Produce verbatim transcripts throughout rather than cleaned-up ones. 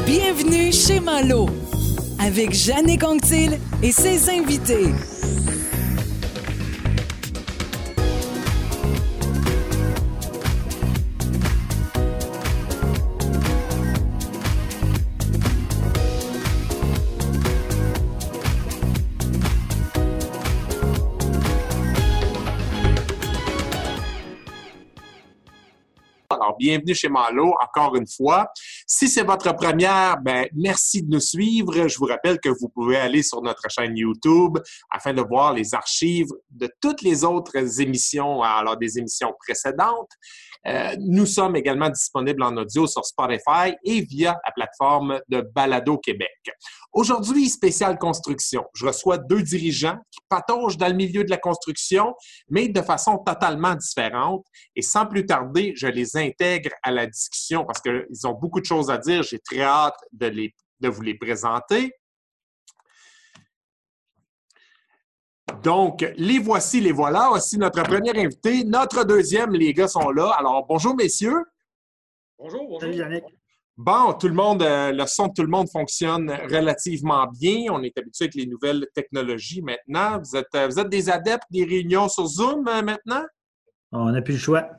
Bienvenue chez Malo, avec Jannick Anctil et ses invités. Alors, bienvenue chez Malo, encore une fois. Si c'est votre première, ben merci de nous suivre. Je vous rappelle que vous pouvez aller sur notre chaîne YouTube afin de voir les archives de toutes les autres émissions, alors des émissions précédentes. Euh, nous sommes également disponibles en audio sur Spotify et via la plateforme de Balado Québec. Aujourd'hui, spécial construction. Je reçois deux dirigeants qui pataugent dans le milieu de la construction, mais de façon totalement différente. Et sans plus tarder, je les intègre à la discussion parce qu'ils ont beaucoup de choses à dire. J'ai très hâte de, les, de vous les présenter. Donc, les voici, les voilà. Voici notre premier invité. Notre deuxième, les gars sont là. Alors, bonjour, messieurs. Bonjour, bonjour. Salut, Jannick. Bon, tout le monde, euh, le son de tout le monde fonctionne relativement bien. On est habitué avec les nouvelles technologies maintenant. Vous êtes, vous êtes des adeptes des réunions sur Zoom euh, maintenant? On n'a plus le choix.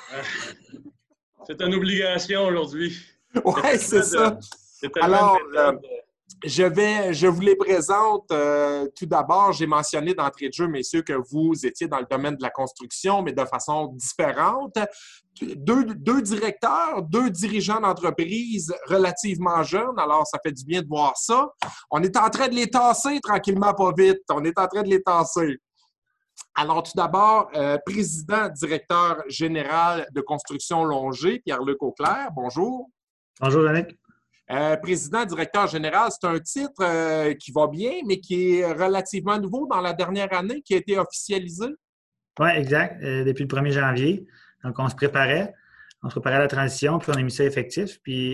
C'est une obligation aujourd'hui. Oui, c'est ça. C'est Alors, euh, je vais, je vous les présente. Euh, tout d'abord, j'ai mentionné d'entrée de jeu, messieurs, que vous étiez dans le domaine de la construction, mais de façon différente. Deux, deux directeurs, deux dirigeants d'entreprise relativement jeunes. Alors, ça fait du bien de voir ça. On est en train de les tasser tranquillement, pas vite. On est en train de les tasser. Alors, tout d'abord, euh, président, directeur général de Construction Longer, Pierre-Luc Auclair. Bonjour. Bonjour, Jannick. Euh, président, directeur général, c'est un titre euh, qui va bien, mais qui est relativement nouveau dans la dernière année, qui a été officialisé. Oui, exact. Euh, depuis le premier janvier. Donc, on se préparait. On se préparait à la transition, puis on a mis ça effectif. Puis,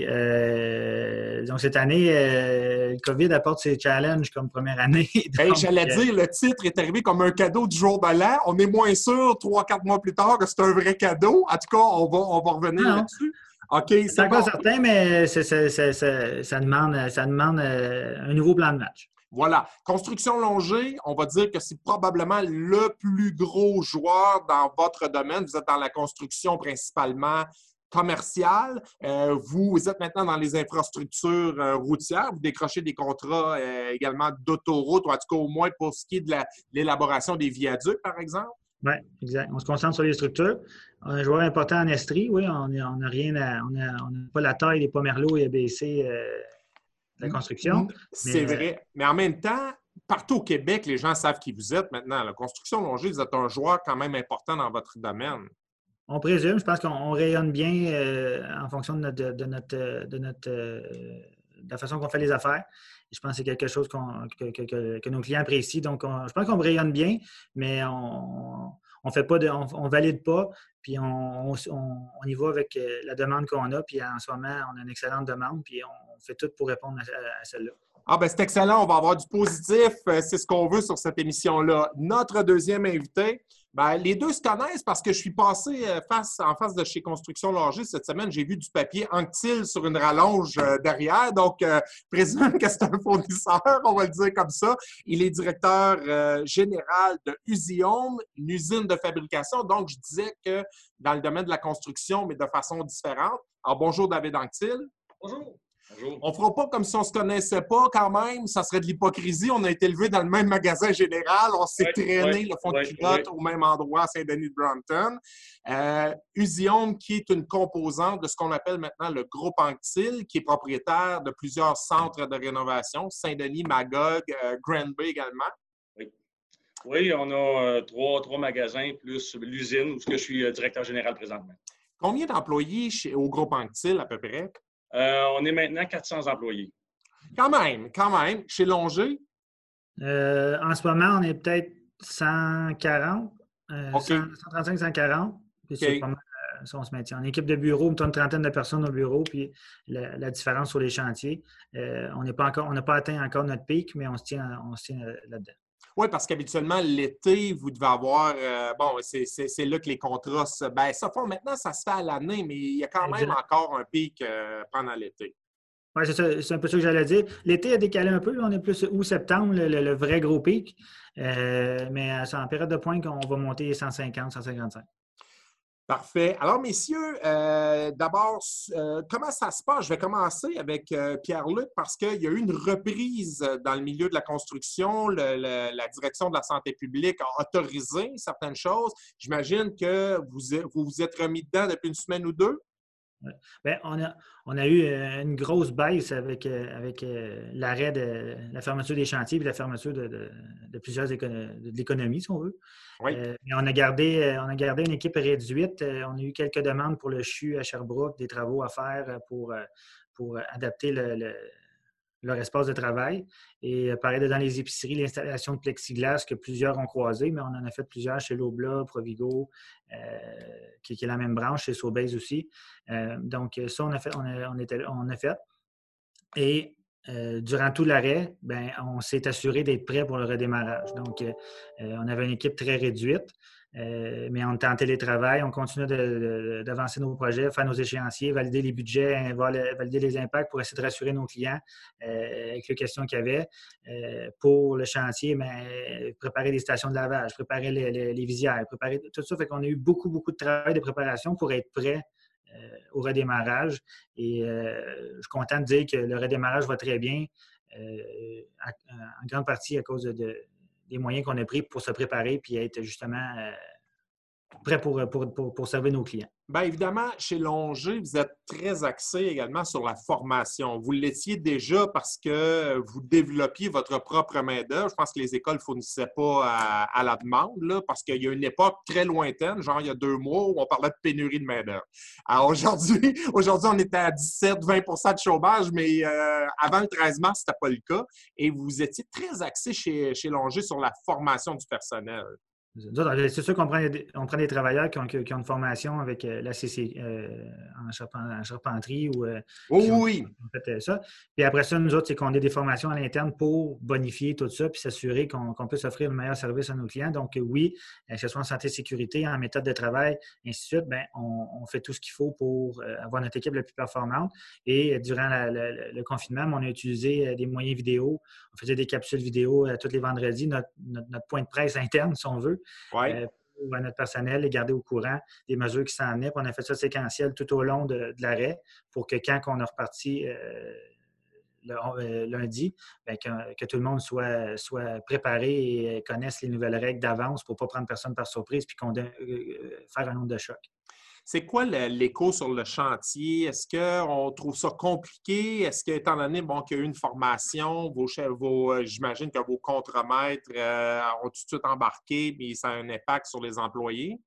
euh, donc, cette année, euh, le COVID apporte ses challenges comme première année. Hey, Donc, j'allais euh, dire, le titre est arrivé comme un cadeau du jour de l'an. On est moins sûr, trois, quatre mois plus tard, que c'est un vrai cadeau. En tout cas, on va, on va revenir Non. là-dessus. OK, c'est c'est encore bon. certain, mais c'est- c'est- c'est- c'est- ça demande, ça demande euh, un nouveau plan de match. Voilà. Construction Longer, on va dire que c'est probablement le plus gros joueur dans votre domaine. Vous êtes dans la construction principalement commerciale. Euh, vous êtes maintenant dans les infrastructures euh, routières. Vous décrochez des contrats euh, également d'autoroute, ou en tout cas au moins pour ce qui est de la- l'élaboration des viaducs, par exemple. Oui, exact. On se concentre sur les structures. On a un joueur important en Estrie, oui. On n'a rien à. On n'a pas la taille des Pomerleau et A B C euh, de la construction. C'est mais, vrai. Mais en même temps, partout au Québec, les gens savent qui vous êtes maintenant. La Construction Longer, vous êtes un joueur quand même important dans votre domaine. On présume, je pense qu'on on rayonne bien euh, en fonction de notre, de notre, de notre euh, de la façon qu'on fait les affaires. Et je pense que c'est quelque chose qu'on, que, que, que, que nos clients apprécient. Donc, on- je pense qu'on rayonne bien, mais on on fait pas de, on, on valide pas, puis on, on, on y va avec euh, la demande qu'on a. Puis en ce moment, on a une excellente demande, puis on fait tout pour répondre à, à celle-là. Ah ben c'est excellent, on va avoir du positif, euh, c'est ce qu'on veut sur cette émission-là. Notre deuxième invité, ben, les deux se connaissent parce que je suis passé euh, face en face de chez Construction Longer cette semaine. J'ai vu du papier Anctil sur une rallonge euh, derrière, donc euh, je présume que c'est un fournisseur, on va le dire comme ça. Il est directeur euh, général de Usiome, une usine de fabrication. Donc, je disais que dans le domaine de la construction, mais de façon différente. Alors, bonjour David Anctil. Bonjour. Bonjour. On ne fera pas comme si on ne se connaissait pas quand même. Ça serait de l'hypocrisie. On a été élevés dans le même magasin général. On s'est Ouais, traîné ouais, le fond ouais, de culotte ouais. au même endroit à Saint-Denis-de-Brampton. Euh, Usiome, qui est une composante de ce qu'on appelle maintenant le groupe Anctil, qui est propriétaire de plusieurs centres de rénovation, Saint-Denis, Magog, euh, Grand Bay également. Oui, oui on a euh, trois, trois magasins plus l'usine où je suis euh, directeur général présentement. Combien d'employés chez, au groupe Anctil à peu près? Euh, on est maintenant quatre cents employés. Quand même, quand même. Chez Longer? Euh, en ce moment, on est peut-être cent quarante, euh, OK. cent, cent trente-cinq, cent quarante. Puis c'est OK. pas mal, euh, ça, on se maintient. En équipe de bureau, on a une trentaine de personnes au bureau, puis la, la différence sur les chantiers, euh, on n'est pas encore, on n'a pas atteint encore notre pic, mais on se tient, on se tient euh, là-dedans. Oui, parce qu'habituellement, l'été, vous devez avoir. Euh, bon, c'est, c'est, c'est là que les contrats se. Ben, ça font maintenant, ça se fait à l'année, mais il y a quand même Exact. encore un pic euh, pendant l'été. Oui, c'est ça, c'est un peu ça que j'allais dire. L'été a décalé un peu. Là, on est plus août-septembre, le, le, le vrai gros pic. Euh, mais c'est en période de pointe qu'on va monter cent cinquante, cent cinquante-cinq. Parfait. Alors, messieurs, euh, d'abord, euh, comment ça se passe? Je vais commencer avec euh, Pierre-Luc parce qu'il y a eu une reprise dans le milieu de la construction. Le, le, la direction de la santé publique a autorisé certaines choses. J'imagine que vous vous, vous êtes remis dedans depuis une semaine ou deux? Ouais. Bien, on, a, on a eu une grosse baisse avec, avec l'arrêt de la fermeture des chantiers et la fermeture de, de, de plusieurs économies, de l'économie, si on veut. Oui. Euh, mais on a, gardé, on a gardé une équipe réduite. On a eu quelques demandes pour le C H U à Sherbrooke, des travaux à faire pour, pour adapter le, le, leur espace de travail. Et pareil, dans les épiceries, l'installation de plexiglas que plusieurs ont croisé, mais on en a fait plusieurs chez Lobla, Provigo, euh, qui, qui est la même branche, chez Sobeys aussi. Euh, donc, ça, on a fait. On a, on était, on a fait. Et euh, durant tout l'arrêt, ben, on s'est assuré d'être prêt pour le redémarrage. Donc, euh, on avait une équipe très réduite, euh, mais on était en télétravail. On continuait de, de, d'avancer nos projets, faire nos échéanciers, valider les budgets, valider les impacts pour essayer de rassurer nos clients euh, avec les questions qu'il y avait. Euh, pour le chantier, ben, préparer des stations de lavage, préparer les, les, les visières, préparer tout ça. Fait qu'on a eu beaucoup, beaucoup de travail de préparation pour être prêt Euh, au redémarrage. Et euh, je suis content de dire que le redémarrage va très bien, euh, à, en grande partie à cause de, de, des moyens qu'on a pris pour se préparer et être justement euh, prêt pour, pour, pour, pour servir nos clients. Bien évidemment, chez Longer, vous êtes très axé également sur la formation. Vous l'étiez déjà parce que vous développiez votre propre main-d'œuvre. Je pense que les écoles ne fournissaient pas à, à la demande, là, parce qu'il y a une époque très lointaine, genre il y a deux mois, où on parlait de pénurie de main-d'œuvre. Alors aujourd'hui, aujourd'hui, on était à dix-sept à vingt pour cent de chômage, mais euh, avant le treize mars, ce n'était pas le cas. Et vous étiez très axé chez, chez Longer sur la formation du personnel. C'est sûr qu'on prend, on prend des travailleurs qui ont, qui ont une formation avec la C C euh, en, charpent, en charpenterie ou euh, oh, qui ont, oui. ont fait ça. Puis après ça, nous autres, c'est qu'on ait des formations à l'interne pour bonifier tout ça puis s'assurer qu'on, qu'on puisse offrir le meilleur service à nos clients. Donc oui, que ce soit en santé et sécurité, en méthode de travail, ainsi de suite, bien, on, on fait tout ce qu'il faut pour avoir notre équipe la plus performante. Et durant la, la, le confinement, on a utilisé des moyens vidéo. On faisait des capsules vidéo tous les vendredis, notre, notre, notre point de presse interne, si on veut. Ouais. Euh, pour notre personnel, les garder au courant des mesures qui s'en venaient. Puis on a fait ça séquentiel tout au long de, de l'arrêt pour que quand on est reparti euh, le, euh, lundi, bien, que, que tout le monde soit, soit préparé et connaisse les nouvelles règles d'avance pour ne pas prendre personne par surprise puis qu'on euh, faire un nombre de chocs. C'est quoi l'écho sur le chantier? Est-ce qu'on trouve ça compliqué? Est-ce qu'étant donné bon, qu'il y a eu une formation, vos, vos, j'imagine que vos contremaîtres euh, ont tout de suite embarqué, mais ça a un impact sur les employés?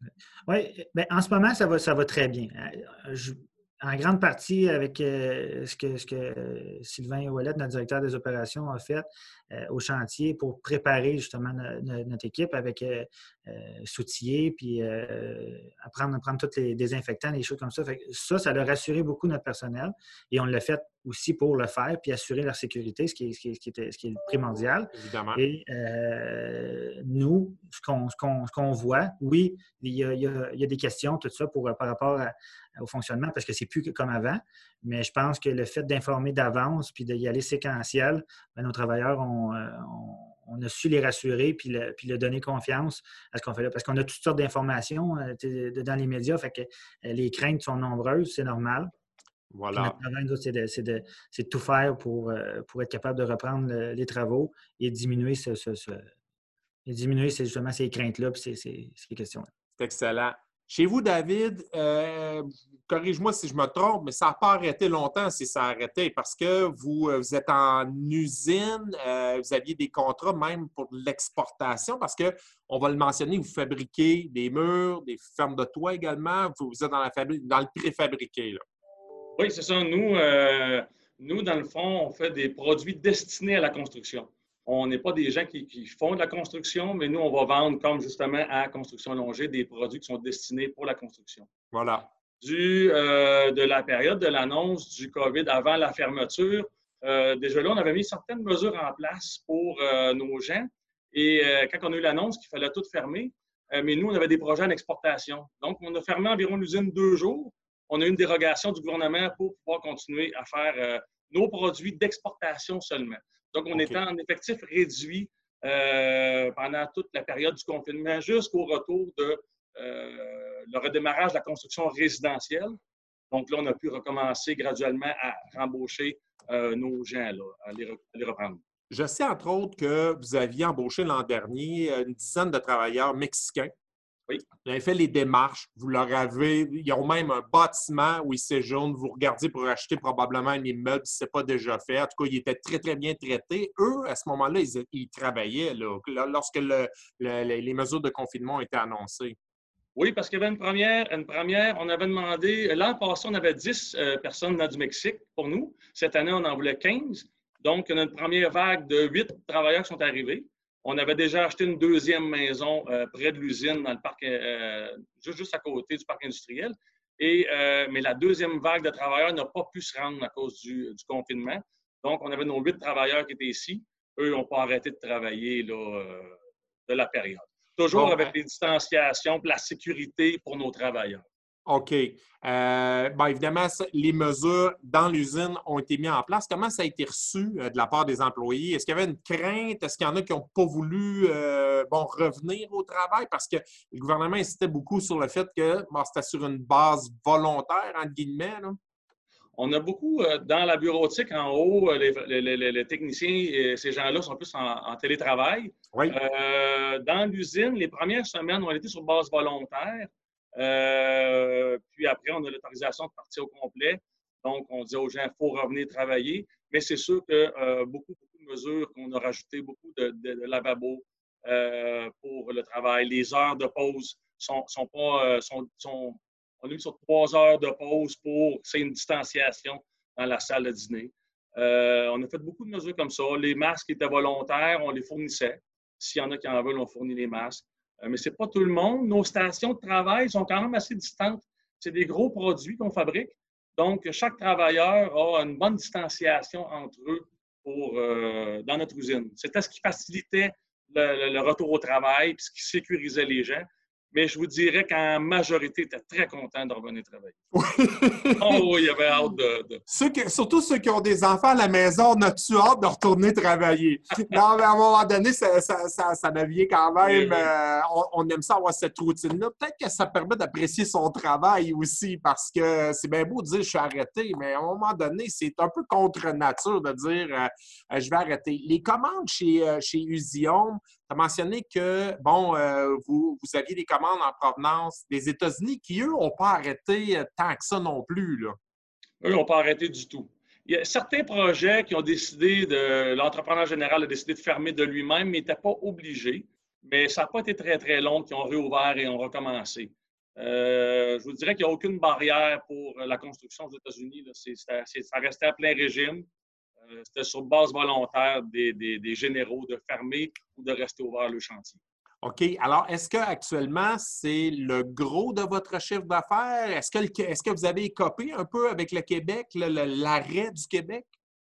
Oui, bien, en ce moment, ça va, ça va très bien. Je, en grande partie avec euh, ce que, ce que Sylvain Ouellet, notre directeur des opérations, a fait euh, au chantier pour préparer justement no, notre équipe avec euh, euh, s'outiller puis euh, apprendre, apprendre tous les désinfectants, les choses comme ça. Fait que ça, ça a rassuré beaucoup notre personnel et on l'a fait aussi pour le faire puis assurer leur sécurité, ce qui est, ce qui est, ce qui est, ce qui est primordial. Évidemment. Et euh, nous, ce qu'on, ce, qu'on, ce qu'on voit, oui, il y, a, il, y a, il y a des questions, tout ça, pour, par rapport à, au fonctionnement, parce que c'est plus comme avant. Mais je pense que le fait d'informer d'avance puis d'y aller séquentiel, bien, nos travailleurs ont, ont, on a su les rassurer puis, le, puis leur donner confiance à ce qu'on fait là. Parce qu'on a toutes sortes d'informations euh, dans les médias, fait que euh, les craintes sont nombreuses, c'est normal. Voilà. Notre travail, c'est de, c'est, de, c'est de tout faire pour, pour être capable de reprendre le, les travaux et diminuer, ce, ce, ce, et diminuer ces, justement ces craintes-là et ces, ces, ces questions-là. C'est excellent. Chez vous, David, euh, corrige-moi si je me trompe, mais ça n'a pas arrêté longtemps si ça a arrêté parce que vous, vous êtes en usine, euh, vous aviez des contrats même pour l'exportation parce que, on va le mentionner, vous fabriquez des murs, des fermes de toit également, vous, vous êtes dans, la fabri- dans le préfabriqué, là. Oui, c'est ça. Nous, euh, nous, dans le fond, on fait des produits destinés à la construction. On n'est pas des gens qui, qui font de la construction, mais nous, on va vendre, comme justement à Construction Longer, des produits qui sont destinés pour la construction. Voilà. Du, euh, de la période de l'annonce du COVID avant la fermeture, euh, déjà là, on avait mis certaines mesures en place pour euh, nos gens. Et euh, quand on a eu l'annonce qu'il fallait tout fermer, euh, mais nous, on avait des projets en exportation. Donc, on a fermé environ l'usine deux jours. On a eu une dérogation du gouvernement pour pouvoir continuer à faire euh, nos produits d'exportation seulement. Donc, on OK. était en effectif réduit euh, pendant toute la période du confinement jusqu'au retour de euh, le redémarrage de la construction résidentielle. Donc là, on a pu recommencer graduellement à rembaucher euh, nos gens, là, à, les, à les reprendre. Je sais, entre autres, que vous aviez embauché l'an dernier une dizaine de travailleurs mexicains. Oui. Vous avez fait les démarches, vous leur avez, ils ont même un bâtiment où ils séjournent, vous regardez pour acheter probablement un immeuble si ce n'est pas déjà fait. En tout cas, ils étaient très, très bien traités. Eux, à ce moment-là, ils, ils travaillaient là, lorsque le, le, les mesures de confinement ont été annoncées. Oui, parce qu'il y avait une première, une première, on avait demandé, l'an passé, on avait dix euh, personnes dans du Mexique pour nous. Cette année, on en voulait quinze. Donc, on a une première vague de huit travailleurs qui sont arrivés. On avait déjà acheté une deuxième maison euh, près de l'usine, dans le parc, euh, juste, juste à côté du parc industriel. Et, euh, mais la deuxième vague de travailleurs n'a pas pu se rendre à cause du, du confinement. Donc, on avait nos huit travailleurs qui étaient ici. Eux n'ont pas arrêté de travailler là, euh, de la période. Toujours bon, avec hein? les distanciations, la sécurité pour nos travailleurs. OK. Euh, bon, évidemment, les mesures dans l'usine ont été mises en place. Comment ça a été reçu euh, de la part des employés? Est-ce qu'il y avait une crainte? Est-ce qu'il y en a qui n'ont pas voulu euh, bon, revenir au travail? Parce que le gouvernement insistait beaucoup sur le fait que bon, c'était sur une base volontaire, entre guillemets. Là. On a beaucoup, euh, dans la bureautique en haut, les, les, les, les techniciens, et ces gens-là sont plus en, en télétravail. Oui. Euh, dans l'usine, les premières semaines, on était sur base volontaire. Euh, puis après, on a l'autorisation de partir au complet. Donc, on dit aux gens, il faut revenir travailler. Mais c'est sûr que euh, beaucoup, beaucoup de mesures qu'on a rajoutées, beaucoup de, de, de lavabos euh, pour le travail. Les heures de pause sont, sont pas, euh, sont, sont, on a mis sur trois heures de pause pour, c'est une distanciation dans la salle de dîner. Euh, on a fait beaucoup de mesures comme ça. Les masques étaient volontaires, on les fournissait. S'il y en a qui en veulent, on fournit les masques. Mais ce n'est pas tout le monde. Nos stations de travail sont quand même assez distantes. C'est des gros produits qu'on fabrique. Donc, chaque travailleur a une bonne distanciation entre eux pour, euh, dans notre usine. C'était ce qui facilitait le, le, le retour au travail et ce qui sécurisait les gens. Mais je vous dirais qu'en majorité, ils étaient très contents de revenir travailler. Oui. Oh, il y avait hâte de... de... Ceux qui, surtout ceux qui ont des enfants à la maison, on a-tu hâte de retourner travailler? Non, mais à un moment donné, ça, ça, ça, ça devient quand même... Euh, on, on aime ça avoir cette routine-là. Peut-être que ça permet d'apprécier son travail aussi, parce que c'est bien beau de dire « je suis arrêté », mais à un moment donné, c'est un peu contre nature de dire euh, « je vais arrêter ». Les commandes chez, euh, chez Usium, tu as mentionné que, bon, euh, vous, vous aviez des commandes en provenance des États-Unis qui, eux, n'ont pas arrêté tant que ça non plus, là. Eux n'ont pas arrêté du tout. Il y a certains projets qui ont décidé de... L'entrepreneur général a décidé de fermer de lui-même, mais il n'était pas obligé. Mais ça n'a pas été très, très long qu'ils ont réouvert et ont recommencé. Euh, je vous dirais qu'il n'y a aucune barrière pour la construction aux États-Unis. Là. C'est, c'est, c'est, ça restait à plein régime. Euh, c'était sur base volontaire des, des, des généraux de fermer ou de rester ouvert le chantier. OK. Alors, est-ce qu'actuellement, c'est le gros de votre chiffre d'affaires? Est-ce que, est-ce que vous avez écopé un peu avec le Québec, le, le, l'arrêt du Québec?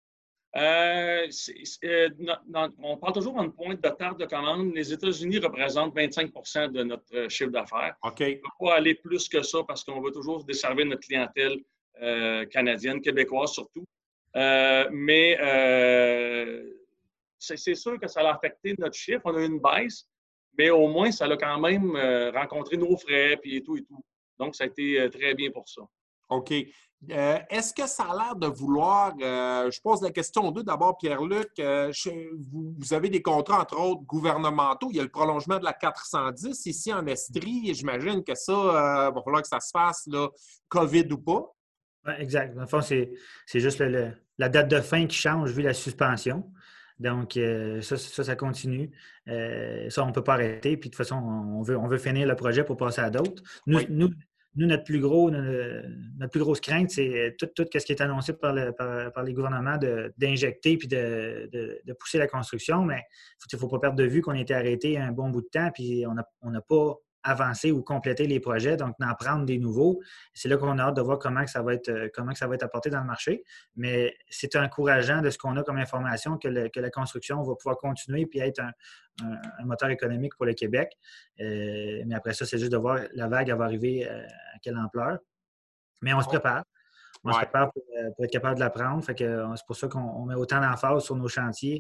Euh, c'est, c'est, non, non, on parle toujours d'une pointe de tarte de commande. Les États-Unis représentent vingt-cinq pour cent de notre chiffre d'affaires. OK. On ne peut pas aller plus que ça parce qu'on veut toujours desservir notre clientèle euh, canadienne, québécoise surtout. Euh, mais euh, c'est, c'est sûr que ça a affecté notre chiffre. On a eu une baisse. Mais au moins, ça a quand même euh, rencontré nos frais puis et tout et tout. Donc, ça a été euh, très bien pour ça. OK. Euh, est-ce que ça a l'air de vouloir... Euh, je pose la question aux deux. D'abord, Pierre-Luc, euh, chez, vous, vous avez des contrats, entre autres, gouvernementaux. Il y a le prolongement de la quatre cent dix ici en Estrie. J'imagine que ça, euh, va falloir que ça se fasse, là, COVID ou pas. Oui, exact. Dans le fond, c'est, c'est juste le, le, la date de fin qui change vu la suspension. Donc, euh, ça, ça, ça continue. Euh, ça, on ne peut pas arrêter. Puis, de toute façon, on veut, on veut finir le projet pour passer à d'autres. Nous, oui. nous, nous notre, plus gros, notre, notre plus grosse crainte, c'est tout, tout ce qui est annoncé par, le, par, par les gouvernements de, d'injecter puis de, de, de pousser la construction. Mais il ne faut pas perdre de vue qu'on a été arrêté un bon bout de temps puis on n'a on n'a pas avancer ou compléter les projets, donc d'en prendre des nouveaux. C'est là qu'on a hâte de voir comment que ça va être, comment que ça va être apporté dans le marché. Mais c'est encourageant de ce qu'on a comme information que, le, que la construction va pouvoir continuer et être un, un, un moteur économique pour le Québec. Euh, mais après ça, c'est juste de voir la vague, elle va arriver à quelle ampleur. Mais on se prépare. on se prépare pour, pour être capable de la prendre. Fait que c'est pour ça qu'on met autant d'emphase sur nos chantiers.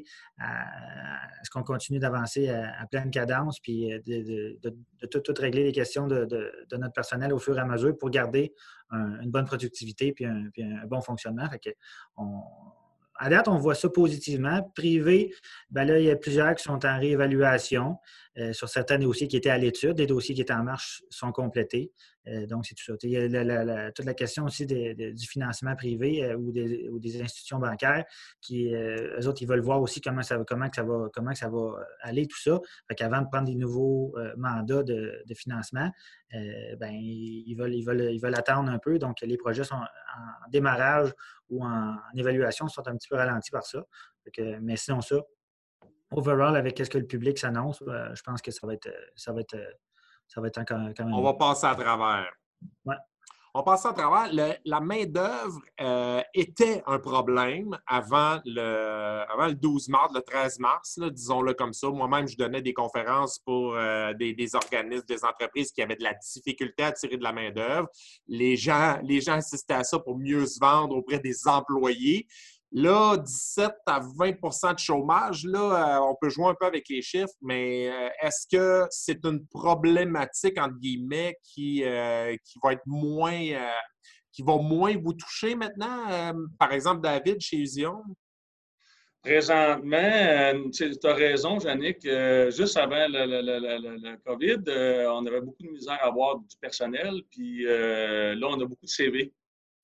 Est-ce qu'on continue d'avancer à, à pleine cadence puis de, de, de, de tout, tout régler les questions de, de, de notre personnel au fur et à mesure pour garder un, une bonne productivité puis un, puis un bon fonctionnement. Fait que on, à date, on voit ça positivement. Privé, bien là, il y a plusieurs qui sont en réévaluation. Euh, sur certains dossiers qui étaient à l'étude, les dossiers qui étaient en marche sont complétés. Euh, donc, c'est tout ça. Il y a la, la, la, toute la question aussi de, de, du financement privé euh, ou, des, ou des institutions bancaires qui, euh, eux autres, ils veulent voir aussi comment ça, comment que ça, va, comment que ça va aller, tout ça. Fait qu'avant de prendre des nouveaux euh, mandats de, de financement, euh, ben, ils, veulent, ils, veulent, ils veulent attendre un peu. Donc, les projets sont en démarrage ou en, en évaluation sont un petit peu ralentis par ça. Fait que, mais sinon, ça, overall, avec ce que le public s'annonce, euh, je pense que ça va être, ça va être, ça va être quand même. On va passer à travers. Ouais. On passe à travers. Le, la main-d'œuvre euh, était un problème avant le, avant le douze mars, le treize mars, là, disons-le comme ça. Moi-même, je donnais des conférences pour euh, des, des organismes, des entreprises qui avaient de la difficulté à tirer de la main-d'œuvre. Les gens, les gens assistaient à ça pour mieux se vendre auprès des employés. Là, dix-sept à vingt pour cent de chômage, là, on peut jouer un peu avec les chiffres, mais est-ce que c'est une problématique, entre guillemets, qui, euh, qui va être moins, euh, qui va moins vous toucher maintenant? Euh, par exemple, David, chez Usion? Présentement, euh, tu as raison, Yannick. Euh, juste avant le, le, le, le, le COVID, euh, on avait beaucoup de misère à avoir du personnel, puis euh, là, on a beaucoup de C V.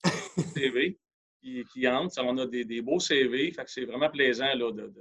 C V. Qui, qui entrent. On a des, des beaux C V. Fait que c'est vraiment plaisant là, de, de,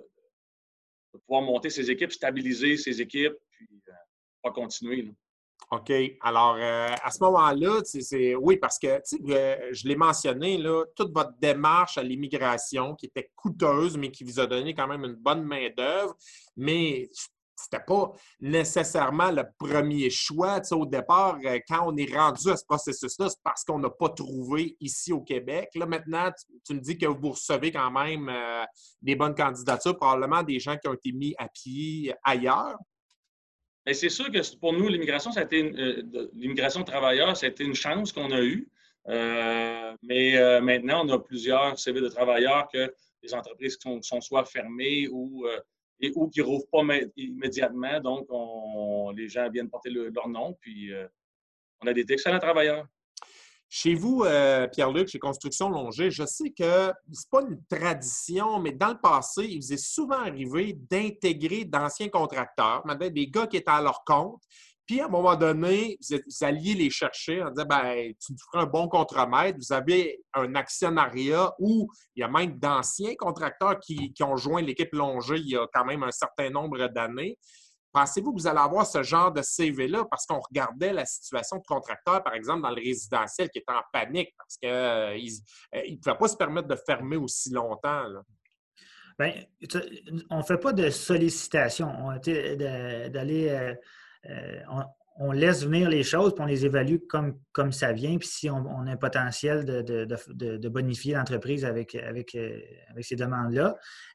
de pouvoir monter ses équipes, stabiliser ses équipes, puis euh, pas continuer. Là. OK. Alors, euh, à ce moment-là, c'est oui, parce que euh, je l'ai mentionné, là, toute votre démarche à l'immigration qui était coûteuse, mais qui vous a donné quand même une bonne main-d'œuvre, mais c'était pas nécessairement le premier choix. Tu sais, au départ, quand on est rendu à ce processus-là, c'est parce qu'on n'a pas trouvé ici au Québec. Là, maintenant, tu, tu me dis que vous recevez quand même euh, des bonnes candidatures, probablement des gens qui ont été mis à pied ailleurs. Bien, c'est sûr que pour nous, l'immigration, ça a été une, euh, l'immigration de travailleurs, ça a été une chance qu'on a eue. Euh, mais euh, maintenant, on a plusieurs C V de travailleurs que les entreprises qui sont, sont soit fermées ou euh, et ou qui ne rouvrent pas immédiatement. Donc, on, les gens viennent porter le, leur nom, puis euh, on a des excellents travailleurs. Chez vous, euh, Pierre-Luc, chez Construction Longer, je sais que ce n'est pas une tradition, mais dans le passé, il vous est souvent arrivé d'intégrer d'anciens contracteurs, des gars qui étaient à leur compte. Puis, à un moment donné, vous, êtes, vous alliez les chercher en disant, ben, tu nous feras un bon contremaître. Vous avez un actionnariat où il y a même d'anciens contracteurs qui, qui ont joint l'équipe Longer il y a quand même un certain nombre d'années. Pensez-vous que vous allez avoir ce genre de C V-là? Parce qu'on regardait la situation de contracteurs, par exemple, dans le résidentiel, qui était en panique parce qu'ils euh, ne pouvaient pas se permettre de fermer aussi longtemps. Bien, on ne fait pas de sollicitation. D'aller... Euh, Euh, on, on laisse venir les choses puis on les évalue comme, comme ça vient. Puis si on, on a un potentiel de, de, de, de bonifier l'entreprise avec, avec, avec ces demandes-là,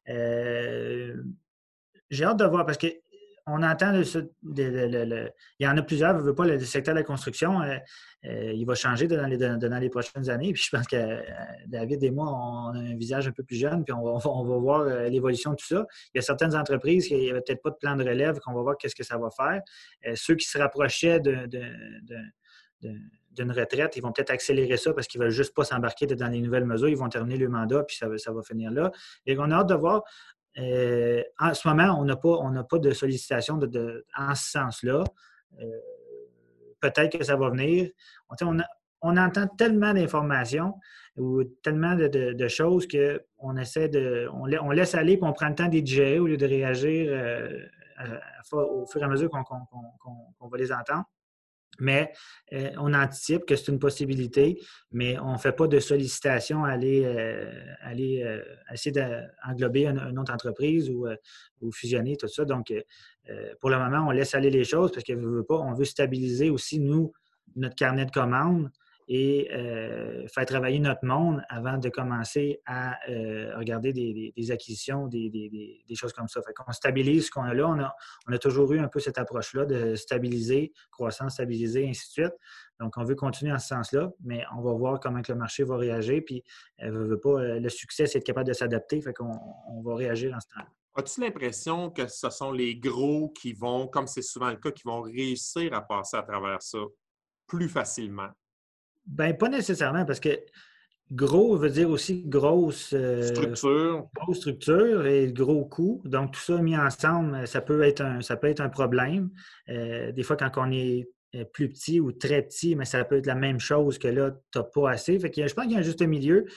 euh, j'ai hâte de voir parce qu'on entend le, le, le, le, il y en a plusieurs, je ne veux pas, le secteur de la construction, euh, euh, il va changer dans les, dans les prochaines années. Puis je pense que euh, David et moi, on a un visage un peu plus jeune, puis on va, on va voir euh, l'évolution de tout ça. Il y a certaines entreprises qui n'avaient peut-être pas de plan de relève, qu'on va voir qu'est-ce que ça va faire. Euh, ceux qui se rapprochaient de, de, de, de d'une retraite, ils vont peut-être accélérer ça parce qu'ils ne veulent juste pas s'embarquer dans les nouvelles mesures. Ils vont terminer le mandat, puis ça, ça va finir là. Et on a hâte de voir. Euh, en ce moment, on n'a pas, on n'a pas de sollicitation de, de, en ce sens-là. Euh, peut-être que ça va venir. On, a, on entend tellement d'informations ou tellement de, de, de choses qu'on essaie de. On, on laisse aller et on prend le temps d'y digérer au lieu de réagir euh, à, à, au fur et à mesure qu'on, qu'on, qu'on, qu'on va les entendre. Mais euh, on anticipe que c'est une possibilité, mais on ne fait pas de sollicitation à aller, euh, aller euh, essayer d'englober une, une autre entreprise ou, euh, ou fusionner, tout ça. Donc, euh, pour le moment, on laisse aller les choses parce qu'on veut pas, on veut stabiliser aussi, nous, notre carnet de commandes et euh, faire travailler notre monde avant de commencer à euh, regarder des, des, des acquisitions, des, des, des choses comme ça. Fait qu'on stabilise ce qu'on a là. On a, on a toujours eu un peu cette approche-là de stabiliser, croissance, stabiliser, ainsi de suite. Donc, on veut continuer en ce sens-là, mais on va voir comment que le marché va réagir. Puis, euh, veut, veut pas, le succès, c'est être capable de s'adapter. Fait qu'on on va réagir en ce temps-là. As-tu l'impression que ce sont les gros qui vont, comme c'est souvent le cas, qui vont réussir à passer à travers ça plus facilement? Bien, pas nécessairement, parce que gros veut dire aussi grosse euh, structure. Grosse structure et gros coût. Donc, tout ça mis ensemble, ça peut être un, ça peut être un problème. Euh, des fois, quand on est plus petit ou très petit, mais ça peut être la même chose que là, tu n'as pas assez. Fait que je pense qu'il y a un juste milieu.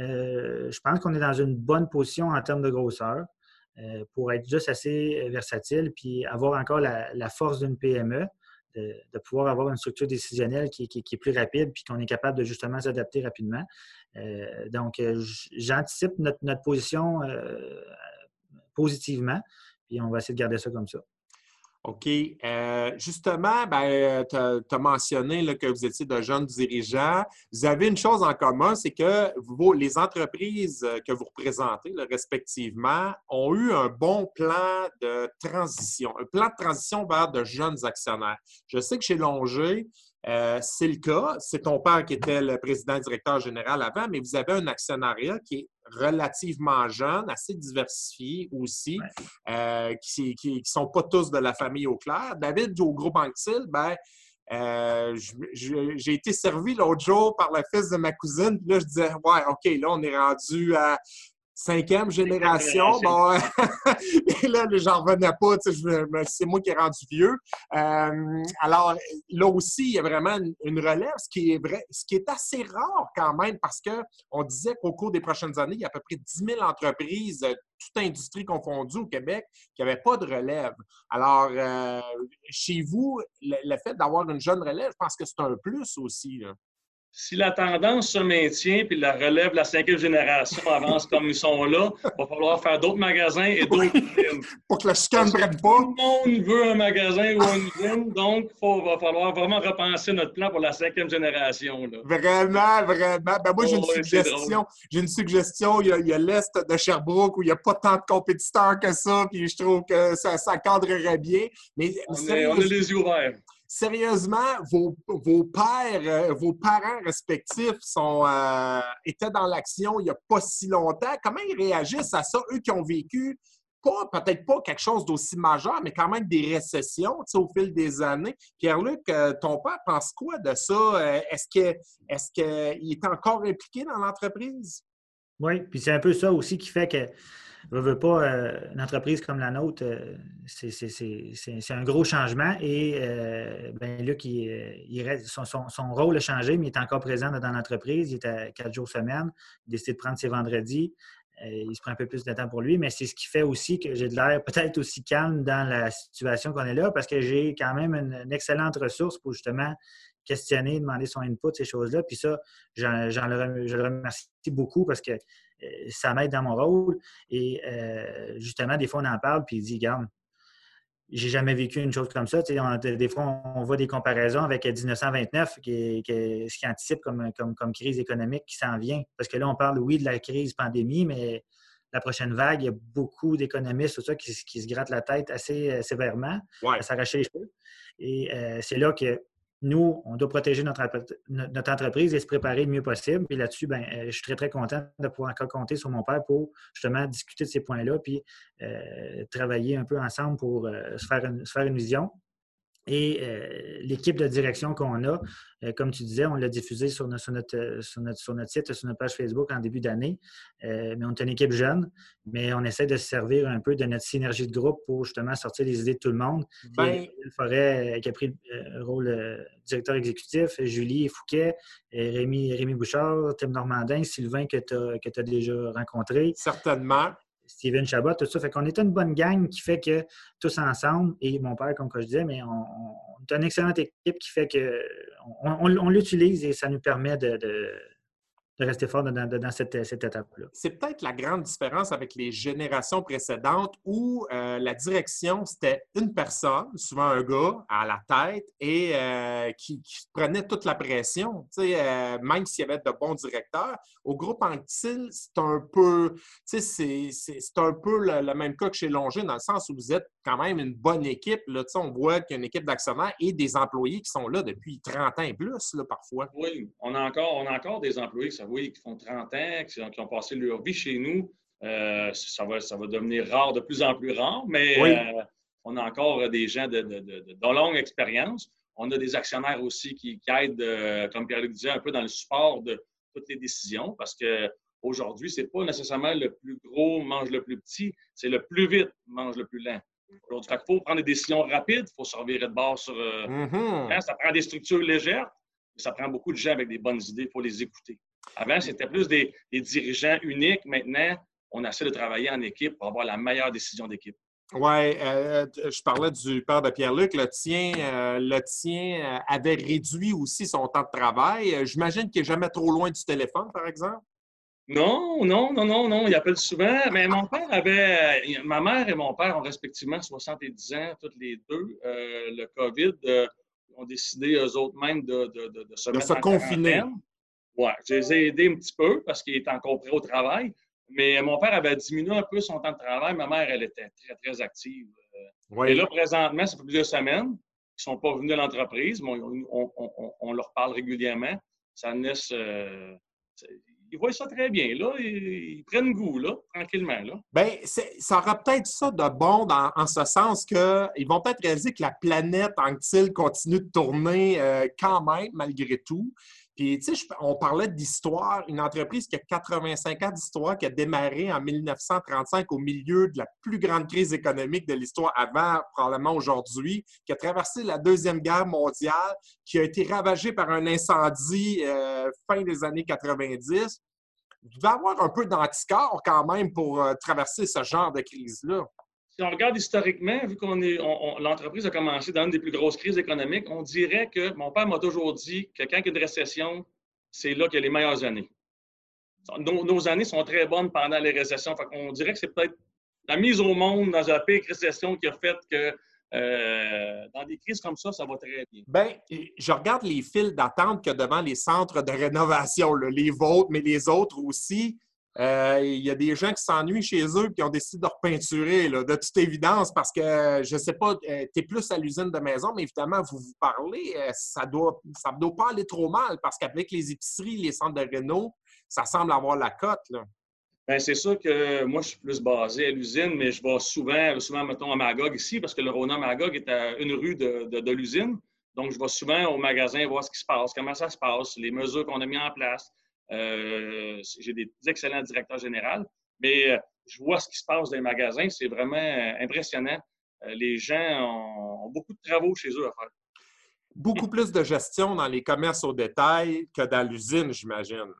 Euh, je pense qu'on est dans une bonne position en termes de grosseur euh, pour être juste assez versatile puis avoir encore la, la force d'une P M E. De, de pouvoir avoir une structure décisionnelle qui, qui, qui est plus rapide puis qu'on est capable de justement s'adapter rapidement. Euh, donc, j'anticipe notre, notre position euh, positivement, puis on va essayer de garder ça comme ça. OK. Euh, justement, ben, tu as mentionné là, que vous étiez de jeunes dirigeants. Vous avez une chose en commun, c'est que vos, les entreprises que vous représentez là, respectivement ont eu un bon plan de transition, un plan de transition vers de jeunes actionnaires. Je sais que chez Longer, euh, c'est le cas. C'est ton père qui était le président-directeur général avant, mais vous avez un actionnariat qui est relativement jeune, assez diversifié aussi, ouais. euh, qui ne sont pas tous de la famille Auclair. David, au Groupe Anctil, ben, euh, j'ai été servi l'autre jour par le fils de ma cousine, puis là, je disais, ouais, OK, là, on est rendu à cinquième génération. Bon, et là, j'en revenais pas, c'est moi qui ai rendu vieux. Euh, alors, là aussi, il y a vraiment une, une relève, ce qui est vrai, ce qui est assez rare quand même, parce qu'on disait qu'au cours des prochaines années, il y a à peu près dix mille entreprises, toute industrie confondue au Québec, qui n'avaient pas de relève. Alors, euh, chez vous, le, le fait d'avoir une jeune relève, je pense que c'est un plus aussi, là. Si la tendance se maintient puis la relève de la cinquième génération avance comme ils sont là, il va falloir faire d'autres magasins et d'autres usines. Pour que la chicane ne prenne pas. Tout le monde veut un magasin ou une usine, donc il va falloir vraiment repenser notre plan pour la cinquième génération. Là. Vraiment, vraiment. Ben moi, j'ai une oh, suggestion. J'ai une suggestion. Il y a, il y a l'Est de Sherbrooke où il n'y a pas tant de compétiteurs que ça, puis je trouve que ça, ça cadrerait bien. Mais on, est, on a les yeux ouverts. Sérieusement, vos, vos pères, euh, vos parents respectifs sont, euh, étaient dans l'action il n'y a pas si longtemps. Comment ils réagissent à ça, eux qui ont vécu, pas, peut-être pas quelque chose d'aussi majeur, mais quand même des récessions au fil des années? Pierre-Luc, euh, ton père pense quoi de ça? Est-ce que, est-ce qu'il est encore impliqué dans l'entreprise? Oui, puis c'est un peu ça aussi qui fait que ne veut pas, euh, une entreprise comme la nôtre, euh, c'est, c'est, c'est, c'est un gros changement et euh, ben, Luc, il, il reste, son, son, son rôle a changé, mais il est encore présent dans l'entreprise. Il est à quatre jours semaine. Il décide de prendre ses vendredis. Euh, il se prend un peu plus de temps pour lui, mais c'est ce qui fait aussi que j'ai de l'air peut-être aussi calme dans la situation qu'on est là parce que j'ai quand même une, une excellente ressource pour justement questionner, demander son input, ces choses-là. Puis ça, j'en, j'en le, je le remercie beaucoup parce que euh, ça m'aide dans mon rôle. Et euh, justement, des fois, on en parle, puis il dit, regarde, j'ai jamais vécu une chose comme ça. Tu sais, on, des fois, on voit des comparaisons avec dix-neuf cent vingt-neuf, qui, qui, ce qui anticipe comme, comme, comme crise économique qui s'en vient. Parce que là, on parle, oui, de la crise pandémie, mais la prochaine vague, il y a beaucoup d'économistes tout ça, qui, qui se grattent la tête assez euh, sévèrement, ouais. à s'arracher les cheveux. Et euh, c'est là que nous, on doit protéger notre, notre entreprise et se préparer le mieux possible. Puis là-dessus, ben, je suis très, très content de pouvoir encore compter sur mon père pour justement discuter de ces points-là puis euh, travailler un peu ensemble pour euh, se, faire une, se faire une vision. Et euh, l'équipe de direction qu'on a, euh, comme tu disais, on l'a diffusé sur notre, sur, notre, sur, notre, sur notre site, sur notre page Facebook en début d'année. Euh, mais on est une équipe jeune, mais on essaie de se servir un peu de notre synergie de groupe pour justement sortir les idées de tout le monde. Ben... Gabriel Forêt euh, qui a pris le rôle de directeur exécutif, Julie Fouquet, Rémi, Rémi Bouchard, Tim Normandin, Sylvain que tu as déjà rencontré. Certainement. Steven Chabot, tout ça. Fait qu'on est une bonne gang qui fait que tous ensemble, et mon père, comme je disais, mais on, on est une excellente équipe qui fait que on, on, on l'utilise et ça nous permet de, de, de rester fort dans, dans, dans cette, cette étape-là. C'est peut-être la grande différence avec les générations précédentes où euh, la direction, c'était une personne, souvent un gars, à la tête et euh, qui, qui prenait toute la pression. Euh, même s'il y avait de bons directeurs, au groupe Anctil, c'est un peu, c'est, c'est, c'est un peu le, le même cas que chez Longines, dans le sens où vous êtes quand même une bonne équipe. Là, on voit qu'il y a une équipe d'actionnaires et des employés qui sont là depuis trente ans et plus, là, parfois. Oui, on a encore, on a encore des employés ça, oui, qui font trente ans, qui, qui ont passé leur vie chez nous. Euh, ça, va, ça va devenir rare, de plus en plus rare, mais oui. euh, on a encore des gens de, de, de, de, de longue expérience. On a des actionnaires aussi qui, qui aident, euh, comme Pierre-Luc disait, un peu dans le support de toutes les décisions, parce qu'aujourd'hui, ce n'est pas nécessairement le plus gros mange le plus petit, c'est le plus vite mange le plus lent. Aujourd'hui, il faut prendre des décisions rapides, il faut se revirer de bord sur... Euh, mm-hmm. hein, ça prend des structures légères, mais ça prend beaucoup de gens avec des bonnes idées, il faut les écouter. Avant, c'était plus des, des dirigeants uniques. Maintenant, on essaie de travailler en équipe pour avoir la meilleure décision d'équipe. Oui, euh, je parlais du père de Pierre-Luc. Le tien, euh, le tien euh, avait réduit aussi son temps de travail. J'imagine qu'il n'est jamais trop loin du téléphone, par exemple. Non, non, non, non, non. Il appelle souvent. Mais mon père avait... Ma mère et mon père ont respectivement soixante-dix ans, toutes les deux. Euh, le COVID, euh, ont décidé, eux autres mêmes, de, de, de, de se de mettre se en confiner. quarantaine. Oui, je les ai aidés un petit peu parce qu'il était encore prêt au travail. Mais mon père avait diminué un peu son temps de travail. Ma mère, elle était très, très active. Oui. Et là, présentement, ça fait plusieurs semaines qu'ils ne sont pas venus à l'entreprise, mais on, on, on, on leur parle régulièrement. Ça laisse... Euh, ils voient ça très bien. Là, ils, ils prennent goût, là, tranquillement. Là. Bien, ça aura peut-être ça de bon dans, en ce sens qu'ils vont peut-être réaliser que la planète Anctil continue de tourner euh, quand même, malgré tout. Puis, tu sais, on parlait d'histoire, une entreprise qui a quatre-vingt-cinq ans d'histoire, qui a démarré en mille neuf cent trente-cinq au milieu de la plus grande crise économique de l'histoire avant, probablement aujourd'hui, qui a traversé la Deuxième Guerre mondiale, qui a été ravagée par un incendie euh, fin des années quatre-vingt-dix. Il devait avoir un peu d'anticorps quand même pour euh, traverser ce genre de crise-là. Si on regarde historiquement, vu qu'on est, on, on, l'entreprise a commencé dans une des plus grosses crises économiques, on dirait que mon père m'a toujours dit que quand il y a une récession, c'est là qu'il y a les meilleures années. Nos, nos années sont très bonnes pendant les récessions. Fait qu'on dirait que c'est peut-être la mise au monde dans la pire récession qui a fait que euh, dans des crises comme ça, ça va très bien. Bien, je regarde les files d'attente qu'il y a devant les centres de rénovation, là, les vôtres, mais les autres aussi. Euh, il y a des gens qui s'ennuient chez eux et qui ont décidé de repeinturer, là, de toute évidence, parce que, je ne sais pas, euh, tu es plus à l'usine de maison, mais évidemment, vous vous parlez, euh, ça ne doit, ça doit pas aller trop mal, parce qu'avec les épiceries, les centres de réno, ça semble avoir la cote, là. Bien, c'est sûr que moi, je suis plus basé à l'usine, mais je vais souvent, souvent, mettons, à Magog ici, parce que le Rona Magog est à une rue de, de, de l'usine. Donc, je vais souvent au magasin voir ce qui se passe, comment ça se passe, les mesures qu'on a mises en place. Euh, j'ai des excellents directeurs généraux, mais euh, je vois ce qui se passe dans les magasins. C'est vraiment euh, impressionnant. Euh, les gens ont, ont beaucoup de travaux chez eux à faire. Beaucoup plus de gestion dans les commerces au détail que dans l'usine, j'imagine.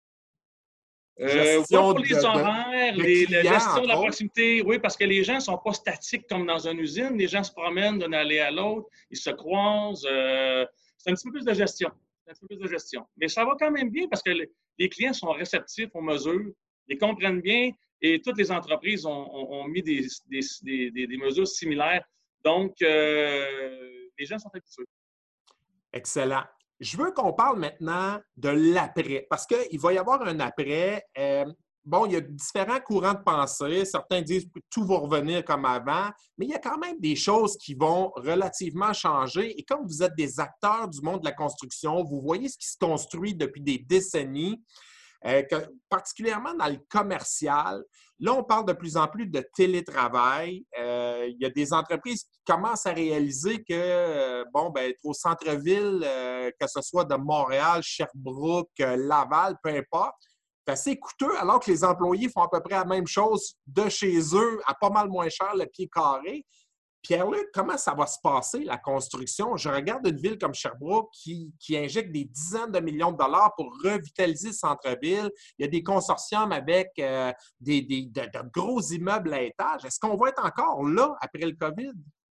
Euh, pour les de, horaires, de, de les, clients, la gestion de la proximité, oui, parce que les gens ne sont pas statiques comme dans une usine. Les gens se promènent d'un allée à l'autre, ils se croisent. Euh, c'est un petit peu plus de gestion. C'est un petit peu plus de gestion. Mais ça va quand même bien parce que les, les clients sont réceptifs aux mesures, ils comprennent bien et toutes les entreprises ont, ont, ont mis des, des, des, des mesures similaires. Donc, euh, les gens sont habitués. Excellent. Je veux qu'on parle maintenant de l'après, parce qu'il va y avoir un après. Euh, bon, il y a différents courants de pensée. Certains disent que tout va revenir comme avant, mais il y a quand même des choses qui vont relativement changer. Et comme vous êtes des acteurs du monde de la construction, vous voyez ce qui se construit depuis des décennies, euh, que, particulièrement dans le commercial. Là, on parle de plus en plus de télétravail. Euh, il y a des entreprises qui commencent à réaliser que, euh, bon, ben, être au centre-ville, euh, que ce soit de Montréal, Sherbrooke, Laval, peu importe, c'est assez coûteux, alors que les employés font à peu près la même chose de chez eux, à pas mal moins cher le pied carré. Pierre-Luc, comment ça va se passer, la construction? Je regarde une ville comme Sherbrooke qui, qui injecte des dizaines de millions de dollars pour revitaliser le centre-ville. Il y a des consortiums avec euh, des, des, de, de gros immeubles à étages. Est-ce qu'on va être encore là après le COVID?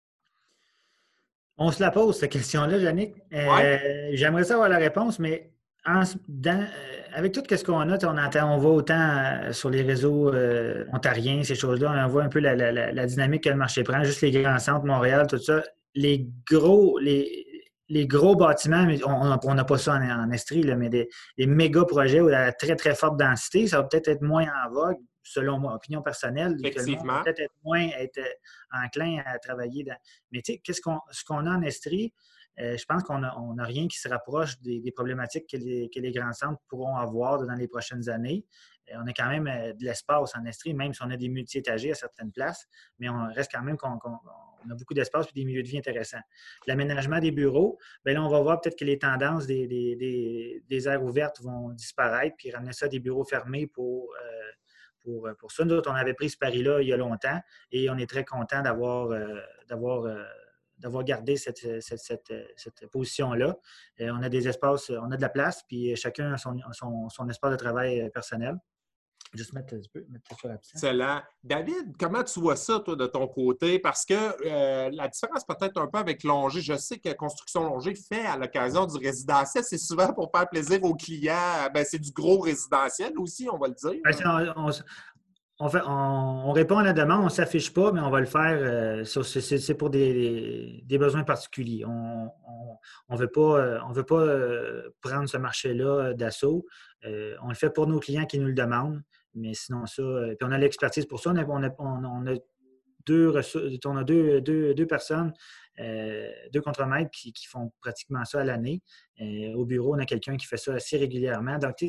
On se la pose, cette question-là, Yannick. Euh, ouais. J'aimerais savoir la réponse, mais en, dans, euh, avec tout ce qu'on a, on entend, on voit autant sur les réseaux euh, ontariens, ces choses-là, on voit un peu la, la, la, la dynamique que le marché prend, juste les grands centres, Montréal, tout ça. Les gros, les, les gros bâtiments, on n'a pas ça en, en Estrie, là, mais des, des méga projets où il y a la très, très forte densité, ça va peut-être être moins en vogue, selon mon opinion personnelle. Effectivement. Que le monde va peut-être être moins être enclin à travailler dans. Mais tu sais, qu'est-ce qu'on, ce qu'on a en Estrie, Euh, je pense qu'on n'a on a rien qui se rapproche des, des problématiques que les, que les grands centres pourront avoir dans les prochaines années. Euh, on a quand même euh, de l'espace en Estrie, même si on a des multi-étagers à certaines places, mais on reste quand même qu'on, qu'on on a beaucoup d'espace et des milieux de vie intéressants. L'aménagement des bureaux, bien là, on va voir peut-être que les tendances des, des, des, des aires ouvertes vont disparaître, puis ramener ça à des bureaux fermés pour... Euh, Pour, pour ça. Nous autres, on avait pris ce pari-là il y a longtemps et on est très content d'avoir, euh, d'avoir, euh, d'avoir gardé cette, cette, cette, cette position-là. Et on a des espaces, on a de la place, puis chacun a son, son, son espace de travail personnel. Juste mettre un peu, mettre ça sur la piscine. Excellent. David, comment tu vois ça, toi, de ton côté? Parce que euh, la différence peut-être un peu avec Longé, je sais que Construction Longé fait à l'occasion du résidentiel, c'est souvent pour faire plaisir aux clients. Ben, c'est du gros résidentiel aussi, on va le dire. Ben, on, on, on, fait, on, on répond à la demande, on ne s'affiche pas, mais on va le faire. Euh, c'est, c'est pour des, des besoins particuliers. On ne veut pas, on veut pas euh, prendre ce marché-là d'assaut. Euh, on le fait pour nos clients qui nous le demandent. Mais sinon, ça, puis on a l'expertise pour ça. On a, on a, on a, deux, on a deux, deux, deux personnes, euh, deux contremaîtres qui, qui font pratiquement ça à l'année. Euh, au bureau, on a quelqu'un qui fait ça assez régulièrement. Donc,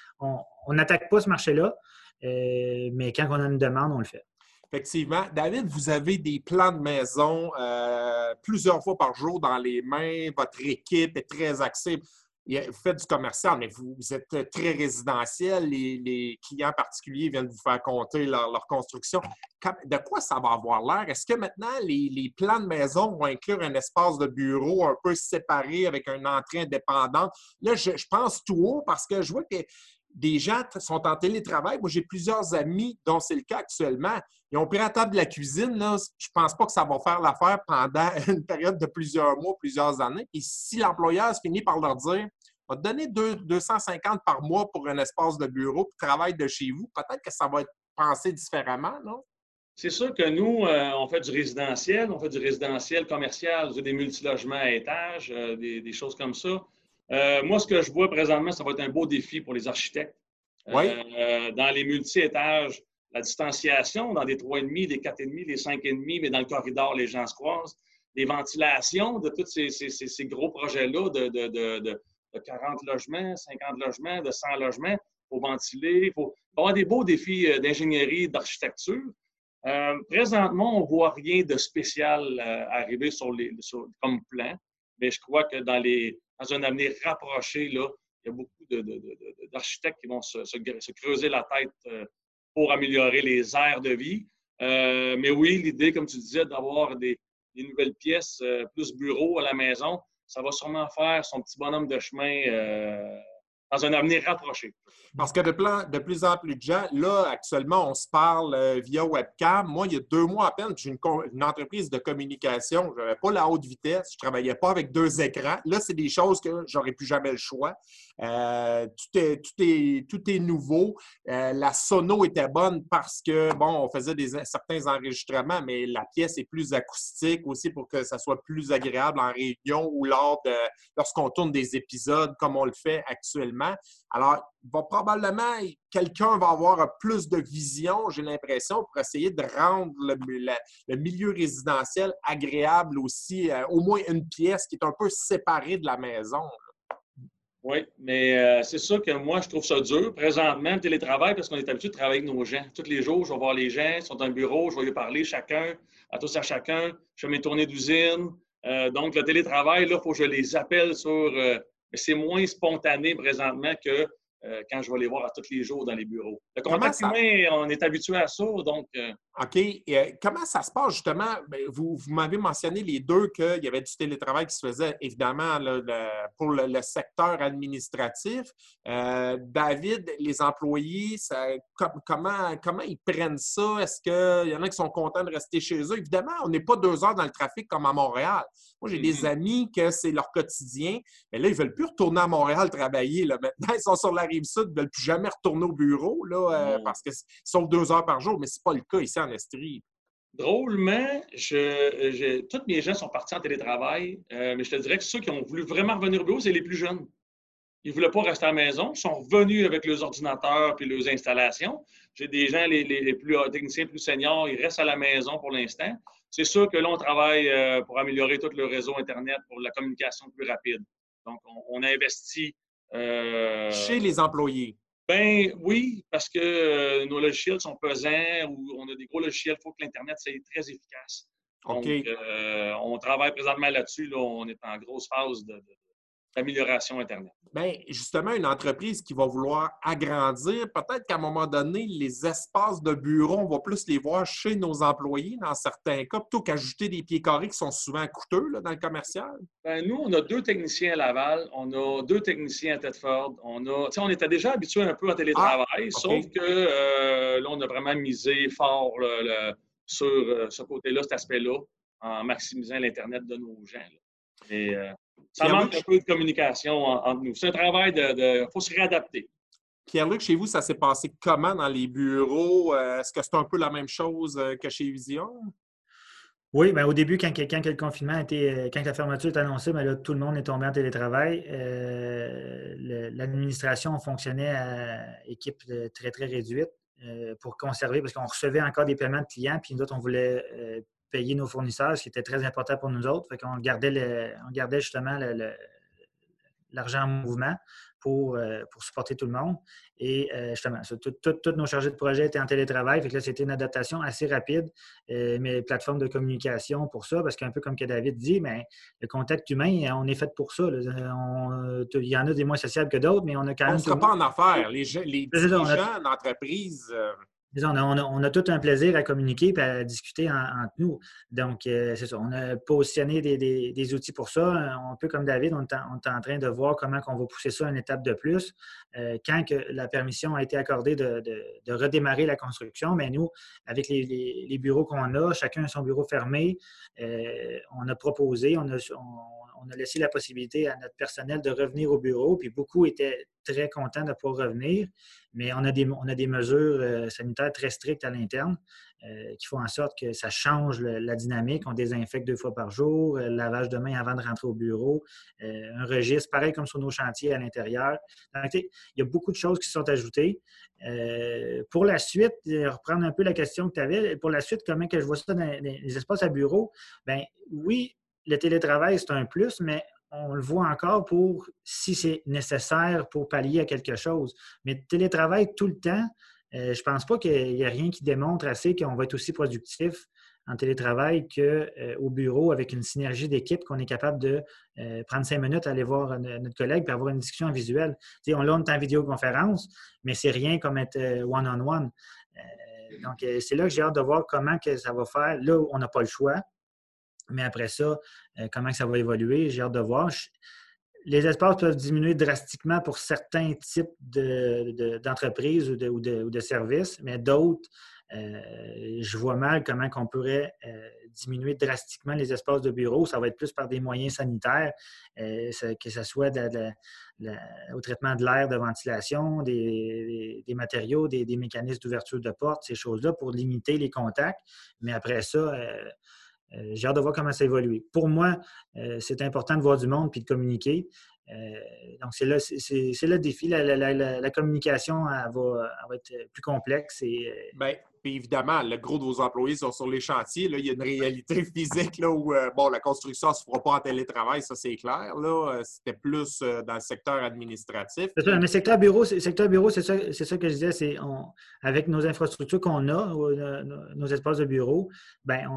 on n'attaque pas ce marché-là, euh, mais quand on a une demande, on le fait. Effectivement. David, vous avez des plans de maison euh, plusieurs fois par jour dans les mains. Votre équipe est très axée. Vous faites du commercial, mais vous, vous êtes très résidentiel. Les, les clients particuliers viennent vous faire compter leur, leur construction. De quoi ça va avoir l'air? Est-ce que maintenant, les, les plans de maison vont inclure un espace de bureau un peu séparé avec une entrée indépendante? Là, je, je pense tout haut parce que je vois que des gens sont en télétravail. Moi, j'ai plusieurs amis dont c'est le cas actuellement. Ils ont pris la table de la cuisine. Là. Je ne pense pas que ça va faire l'affaire pendant une période de plusieurs mois, plusieurs années. Et si l'employeur finit par leur dire « On va te donner deux cent cinquante par mois pour un espace de bureau puis travaille de chez vous », peut-être que ça va être pensé différemment, non? C'est sûr que nous, euh, on fait du résidentiel, on fait du résidentiel commercial, des multilogements à étages, euh, des, des choses comme ça. Euh, moi, ce que je vois présentement, ça va être un beau défi pour les architectes. Oui. Euh, dans les multi-étages, la distanciation, dans des trois virgule cinq, des quatre virgule cinq, des cinq virgule cinq, mais dans le corridor, les gens se croisent. Les ventilations de tous ces, ces, ces gros projets-là de, de, de, de, de quarante logements, cinquante logements, de cent logements, il faut ventiler. Il faut avoir des beaux défis d'ingénierie, d'architecture. Euh, présentement, on ne voit rien de spécial euh, arriver sur les, sur, comme plan, mais je crois que dans, les, dans un avenir rapproché, là, il y a beaucoup de, de, de, d'architectes qui vont se, se, se creuser la tête euh, pour améliorer les aires de vie. Euh, mais oui, l'idée, comme tu disais, d'avoir des, des nouvelles pièces, euh, plus bureaux à la maison, ça va sûrement faire son petit bonhomme de chemin euh, dans un avenir rapproché. Parce que de, plan, de plus en plus de gens, là, actuellement, on se parle euh, via webcam. Moi, il y a deux mois à peine, j'ai une, une entreprise de communication. Je n'avais pas la haute vitesse. Je ne travaillais pas avec deux écrans. Là, c'est des choses que j'aurais plus jamais le choix. Euh, tout, est, tout, est, tout est nouveau. Euh, la sono était bonne parce que, bon, on faisait des, certains enregistrements, mais la pièce est plus acoustique aussi pour que ça soit plus agréable en réunion ou lors de, lorsqu'on tourne des épisodes comme on le fait actuellement. Alors, va probablement, quelqu'un va avoir plus de vision, j'ai l'impression, pour essayer de rendre le, le, le milieu résidentiel agréable aussi, euh, au moins une pièce qui est un peu séparée de la maison. Là. Oui, mais euh, c'est sûr que moi, je trouve ça dur. Présentement, le télétravail, parce qu'on est habitué de travailler avec nos gens. Tous les jours, je vais voir les gens, ils sont dans le bureau, je vais lui parler chacun, à tous à chacun. Je fais mes tournées d'usine. Euh, donc, le télétravail, là, il faut que je les appelle sur... Euh, mais c'est moins spontané présentement que euh, quand je vais les voir à tous les jours dans les bureaux. Le contact humain, on est habitué à ça, donc... Euh... OK. Euh, comment ça se passe, justement? Vous, vous m'avez mentionné les deux qu'il y avait du télétravail qui se faisait, évidemment, là, le, pour le, le secteur administratif. Euh, David, les employés, ça, com, comment, comment ils prennent ça? Est-ce qu'il y en a qui sont contents de rester chez eux? Évidemment, on n'est pas deux heures dans le trafic comme à Montréal. Moi, j'ai mm-hmm. des amis que c'est leur quotidien, mais là, ils ne veulent plus retourner à Montréal travailler. Là. Maintenant, ils sont sur la rive Rive-Sud ne veulent plus jamais retourner au bureau, là, euh, parce que sauf deux heures par jour, mais c'est pas le cas ici en Estrie. Drôlement, je, je, tous mes gens sont partis en télétravail, euh, mais je te dirais que ceux qui ont voulu vraiment revenir au bureau, c'est les plus jeunes. Ils ne voulaient pas rester à la maison, ils sont revenus avec leurs ordinateurs et leurs installations. J'ai des gens, les, les, les plus les techniciens plus seniors, ils restent à la maison pour l'instant. C'est sûr que là, on travaille euh, pour améliorer tout le réseau Internet pour la communication plus rapide. Donc, on, on investit. Euh, Chez les employés. Ben oui, parce que euh, nos logiciels sont pesants ou on a des gros logiciels, il faut que l'Internet soit très efficace. Donc, okay. euh, on travaille présentement là-dessus. Là, on est en grosse phase de, de, d'amélioration Internet. Bien, justement, une entreprise qui va vouloir agrandir, peut-être qu'à un moment donné, les espaces de bureau, on va plus les voir chez nos employés dans certains cas, plutôt qu'ajouter des pieds carrés qui sont souvent coûteux là, dans le commercial. Bien, nous, on a deux techniciens à Laval, on a deux techniciens à Thetford. On, a, on était déjà habitués un peu en télétravail, ah, okay. Sauf que euh, là, on a vraiment misé fort là, le, sur euh, ce côté-là, cet aspect-là, en maximisant l'Internet de nos gens. Là. Et, euh, ça manque un peu de communication entre nous. C'est un travail de... Il faut se réadapter. Pierre-Luc, chez vous, ça s'est passé comment dans les bureaux? Est-ce que c'est un peu la même chose que chez Vision? Oui, bien, au début, quand, quand, quand le confinement était, quand la fermeture est annoncée, bien là, tout le monde est tombé en télétravail. Euh, le, l'administration fonctionnait à équipe très, très réduite euh, pour conserver, parce qu'on recevait encore des paiements de clients, puis nous autres, on voulait euh, payer nos fournisseurs, ce qui était très important pour nous autres. Fait qu'on gardait, le, on gardait justement le, le, l'argent en mouvement pour, euh, pour supporter tout le monde. Et euh, justement, tous nos chargés de projet étaient en télétravail. Fait que là, c'était une adaptation assez rapide, euh, mais plateforme de communication pour ça, parce qu'un peu comme que David dit, mais le contact humain, on est fait pour ça. On, il y en a des moins sociables que d'autres, mais on a quand même... On ne sera pas en affaires. Les, les dirigeants d'entreprise... Euh... On a, on, a, on a tout un plaisir à communiquer et à discuter en, entre nous. Donc, euh, c'est ça. On a positionné des, des, des outils pour ça. Un peu comme David, on est, en, on est en train de voir comment on va pousser ça une étape de plus. Euh, quand que la permission a été accordée de, de, de redémarrer la construction, mais nous, avec les, les, les bureaux qu'on a, chacun a son bureau fermé, euh, on a proposé, on a, on, on a laissé la possibilité à notre personnel de revenir au bureau, puis beaucoup étaient très contents de pouvoir revenir, mais on a des, on a des mesures euh, sanitaires très strictes à l'interne euh, qui font en sorte que ça change le, la dynamique. On désinfecte deux fois par jour, euh, lavage de mains avant de rentrer au bureau, euh, un registre, pareil comme sur nos chantiers à l'intérieur. Donc, il y a beaucoup de choses qui sont ajoutées. Euh, pour la suite, reprendre un peu la question que tu avais, pour la suite, comment que je vois ça dans les espaces à bureau? Bien, oui, le télétravail, c'est un plus, mais on le voit encore pour si c'est nécessaire pour pallier à quelque chose. Mais télétravail tout le temps, euh, je ne pense pas qu'il y a rien qui démontre assez qu'on va être aussi productif en télétravail qu'au euh, bureau avec une synergie d'équipe qu'on est capable de euh, prendre cinq minutes, aller voir notre collègue et avoir une discussion visuelle. T'sais, on l'a, on est en vidéoconférence, mais c'est rien comme être one-on-one. Euh, donc, euh, c'est là que j'ai hâte de voir comment que ça va faire. Là, on n'a pas le choix. Mais après ça, euh, comment ça va évoluer, j'ai hâte de voir. Je, les espaces peuvent diminuer drastiquement pour certains types de, de, d'entreprises ou de, ou, de, ou de services, mais d'autres, euh, je vois mal comment on pourrait euh, diminuer drastiquement les espaces de bureau. Ça va être plus par des moyens sanitaires, euh, ça, que ce soit de, de, de, au traitement de l'air, de ventilation, des, des, des matériaux, des, des mécanismes d'ouverture de porte, ces choses-là, pour limiter les contacts. Mais après ça, euh, Euh, j'ai hâte de voir comment ça évolue. Pour moi, euh, c'est important de voir du monde puis de communiquer. Euh, donc, c'est là, c'est, c'est, c'est le défi. La, la, la, la communication, elle va, elle va être plus complexe. Et, euh... Bien, puis évidemment, le gros de vos employés sont sur les chantiers. Là, il y a une réalité physique là, où euh, bon, la construction ne se fera pas en télétravail, ça c'est clair. Là. C'était plus euh, dans le secteur administratif. C'est ça, mais secteur bureau, c'est, secteur bureau, c'est ça, c'est ça que je disais. C'est on, avec nos infrastructures qu'on a, nos, nos espaces de bureau, bien,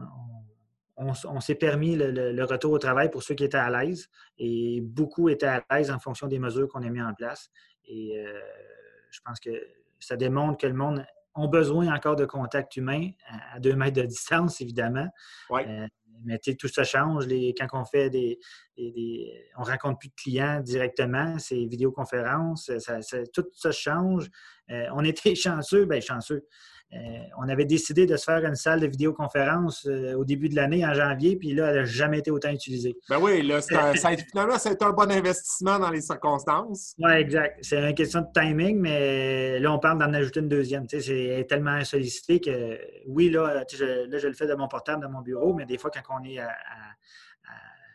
on, on, on, on s'est permis le, le, le retour au travail pour ceux qui étaient à l'aise. Et beaucoup étaient à l'aise en fonction des mesures qu'on a mises en place. Et euh, je pense que ça démontre que le monde ont besoin encore de contact humain à deux mètres de distance, évidemment. Oui. Euh, mais tout ça change. Les, quand on fait des, des, des... On ne rencontre plus de clients directement, c'est vidéoconférence, ça, ça, tout ça change. Euh, on était chanceux, bien chanceux. euh, on avait décidé de se faire une salle de vidéoconférence euh, au début de l'année, en janvier, puis là, elle n'a jamais été autant utilisée. Ben oui, là, c'est un, ça a, finalement, ça a été un bon investissement dans les circonstances. Oui, exact. C'est une question de timing, mais là, on parle d'en ajouter une deuxième. Tu sais, c'est tellement sollicité que, oui, là, tu sais, je, là, je le fais de mon portable, de mon bureau, mais des fois, quand on est à, à,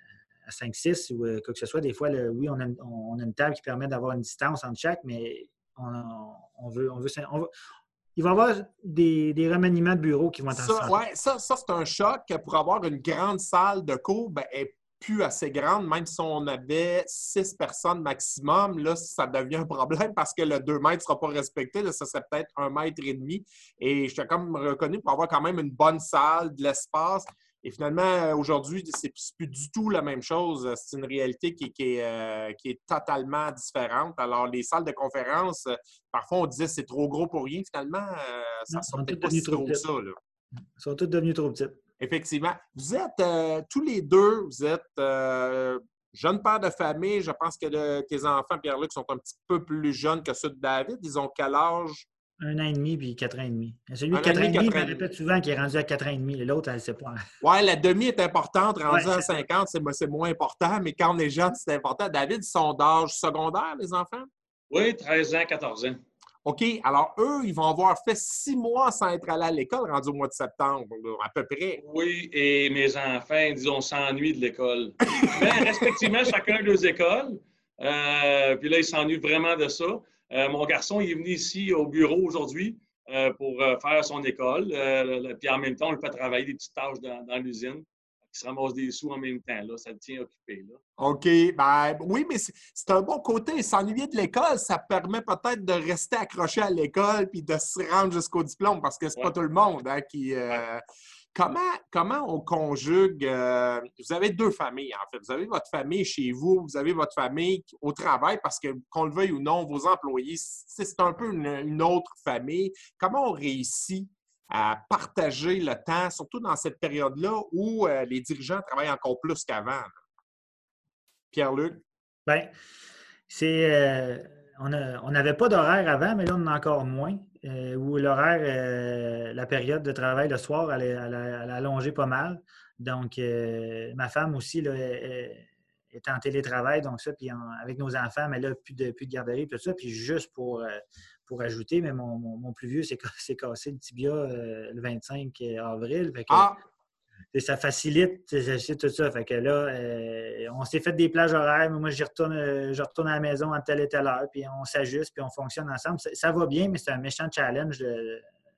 à cinq six ou euh, quoi que ce soit, des fois, là, oui, on a, une, on a une table qui permet d'avoir une distance entre chaque, mais on, on veut... On veut, on veut il va y avoir des, des remaniements de bureaux qui vont être ça, en ouais, ça, ça, c'est un choc. Pour avoir une grande salle de cours, ben, elle n'est plus assez grande. Même si on avait six personnes maximum, là, ça devient un problème parce que le deux mètres ne sera pas respecté. Là, ça serait peut-être un mètre et demi. Et je suis comme reconnu pour avoir quand même une bonne salle, de l'espace. Et finalement, aujourd'hui, c'est plus du tout la même chose. C'est une réalité qui, qui, est, euh, qui est totalement différente. Alors, les salles de conférence, parfois, on disait que c'est trop gros pour rien. Finalement, euh, ça ne sera peut-être pas si gros que ça. Là. Ils sont tous devenus trop petits. Effectivement. Vous êtes euh, tous les deux, vous êtes euh, jeunes pères de famille. Je pense que de, tes enfants, Pierre-Luc, sont un petit peu plus jeunes que ceux de David. Ils ont quel âge? Un an et demi puis quatre ans et demi. Celui de quatre ans et demi, il me répète souvent qu'il est rendu à quatre ans et demi. L'autre, elle ne sait pas. Oui, la demi est importante. Rendu ouais, à cinquante, c'est moins important. Mais quand on est jeune, c'est important. David, ils sont d'âge secondaire, les enfants? Oui, treize ans, quatorze ans. OK. Alors, eux, ils vont avoir fait six mois sans être allés à l'école, rendu au mois de septembre, à peu près. Oui, et mes enfants, disons, s'ennuient de l'école. Mais respectivement, chacun deux écoles. Euh, puis là, ils s'ennuient vraiment de ça. Euh, mon garçon, il est venu ici au bureau aujourd'hui euh, pour euh, faire son école. Euh, puis en même temps, on le fait travailler des petites tâches dans, dans l'usine. Il se ramasse des sous en même temps. Là. Ça le tient occupé. Là. OK. Ben, oui, mais c'est un bon côté. S'ennuyer de l'école, ça permet peut-être de rester accroché à l'école puis de se rendre jusqu'au diplôme parce que c'est ouais. pas tout le monde hein, qui... Euh... Ouais. Comment, comment on conjugue... Euh, vous avez deux familles, en fait. Vous avez votre famille chez vous, vous avez votre famille au travail, parce que, qu'on le veuille ou non, vos employés, c'est un peu une, une autre famille. Comment on réussit à partager le temps, surtout dans cette période-là où euh, les dirigeants travaillent encore plus qu'avant? Pierre-Luc? Bien, c'est... Euh, on n'avait pas d'horaire avant, mais là, on en a encore moins. Euh, où l'horaire, euh, la période de travail le soir, elle, elle, elle a allongé pas mal. Donc, euh, ma femme aussi là, est, est en télétravail, donc ça, puis en, avec nos enfants, mais là, plus de, plus de garderie, tout ça. Puis juste pour, euh, pour ajouter, mais mon, mon, mon plus vieux s'est cassé le tibia euh, le vingt-cinq avril. Fait que, ah! Ça facilite tout ça. Fait que là, euh, on s'est fait des plages horaires. Moi, j'y retourne, euh, je retourne à la maison à telle et telle heure, puis on s'ajuste, puis on fonctionne ensemble. Ça, ça va bien, mais c'est un méchant challenge de,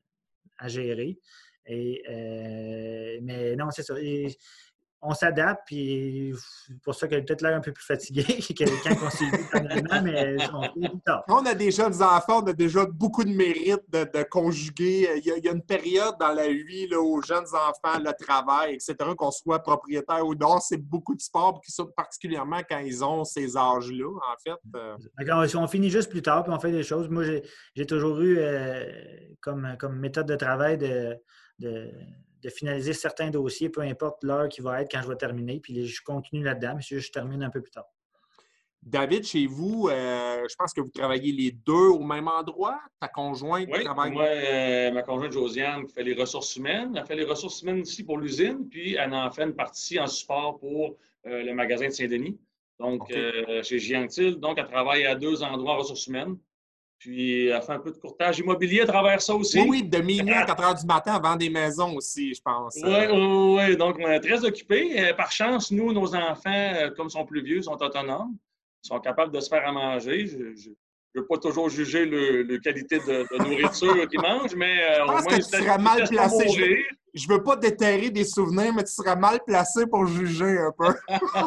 à gérer. Et, euh, mais non, c'est ça. Et on s'adapte, puis c'est pour ça qu'elle a peut-être l'air un peu plus fatiguée que quand on s'est vu finalement, mais on fait tout tard. On a des jeunes enfants, on a déjà beaucoup de mérite de, de conjuguer. Il y, a, il y a une période dans la vie là, aux jeunes enfants, le travail, et cetera, qu'on soit propriétaire ou non, c'est beaucoup de sport, particulièrement quand ils ont ces âges-là, en fait. D'accord, on finit juste plus tard, puis on fait des choses. Moi, j'ai toujours eu euh, comme, comme méthode de travail de... de de finaliser certains dossiers, peu importe l'heure qui va être quand je vais terminer. Puis je continue là-dedans, mais je termine un peu plus tard. David, chez vous, euh, je pense que vous travaillez les deux au même endroit. Ta conjointe oui, travaille... moi, euh, ma conjointe Josiane qui fait les ressources humaines. Elle fait les ressources humaines ici pour l'usine, puis elle en fait une partie en support pour euh, le magasin de Saint-Denis, donc okay. euh, chez Giantil. Donc, elle travaille à deux endroits en ressources humaines. Puis, elle fait un peu de courtage immobilier à travers ça aussi. Oui, oui, de minuit à quatre heures du matin, avant des maisons aussi, je pense. Oui, oui, oui. Donc, on est très occupés. Par chance, nous, nos enfants, comme sont plus vieux, sont autonomes, sont capables de se faire à manger. Je ne veux pas toujours juger le, le qualité de, de nourriture qu'ils mangent, mais je au pense moins, que tu serais mal placé. Je ne veux pas déterrer des souvenirs, mais tu serais mal placé pour juger un peu.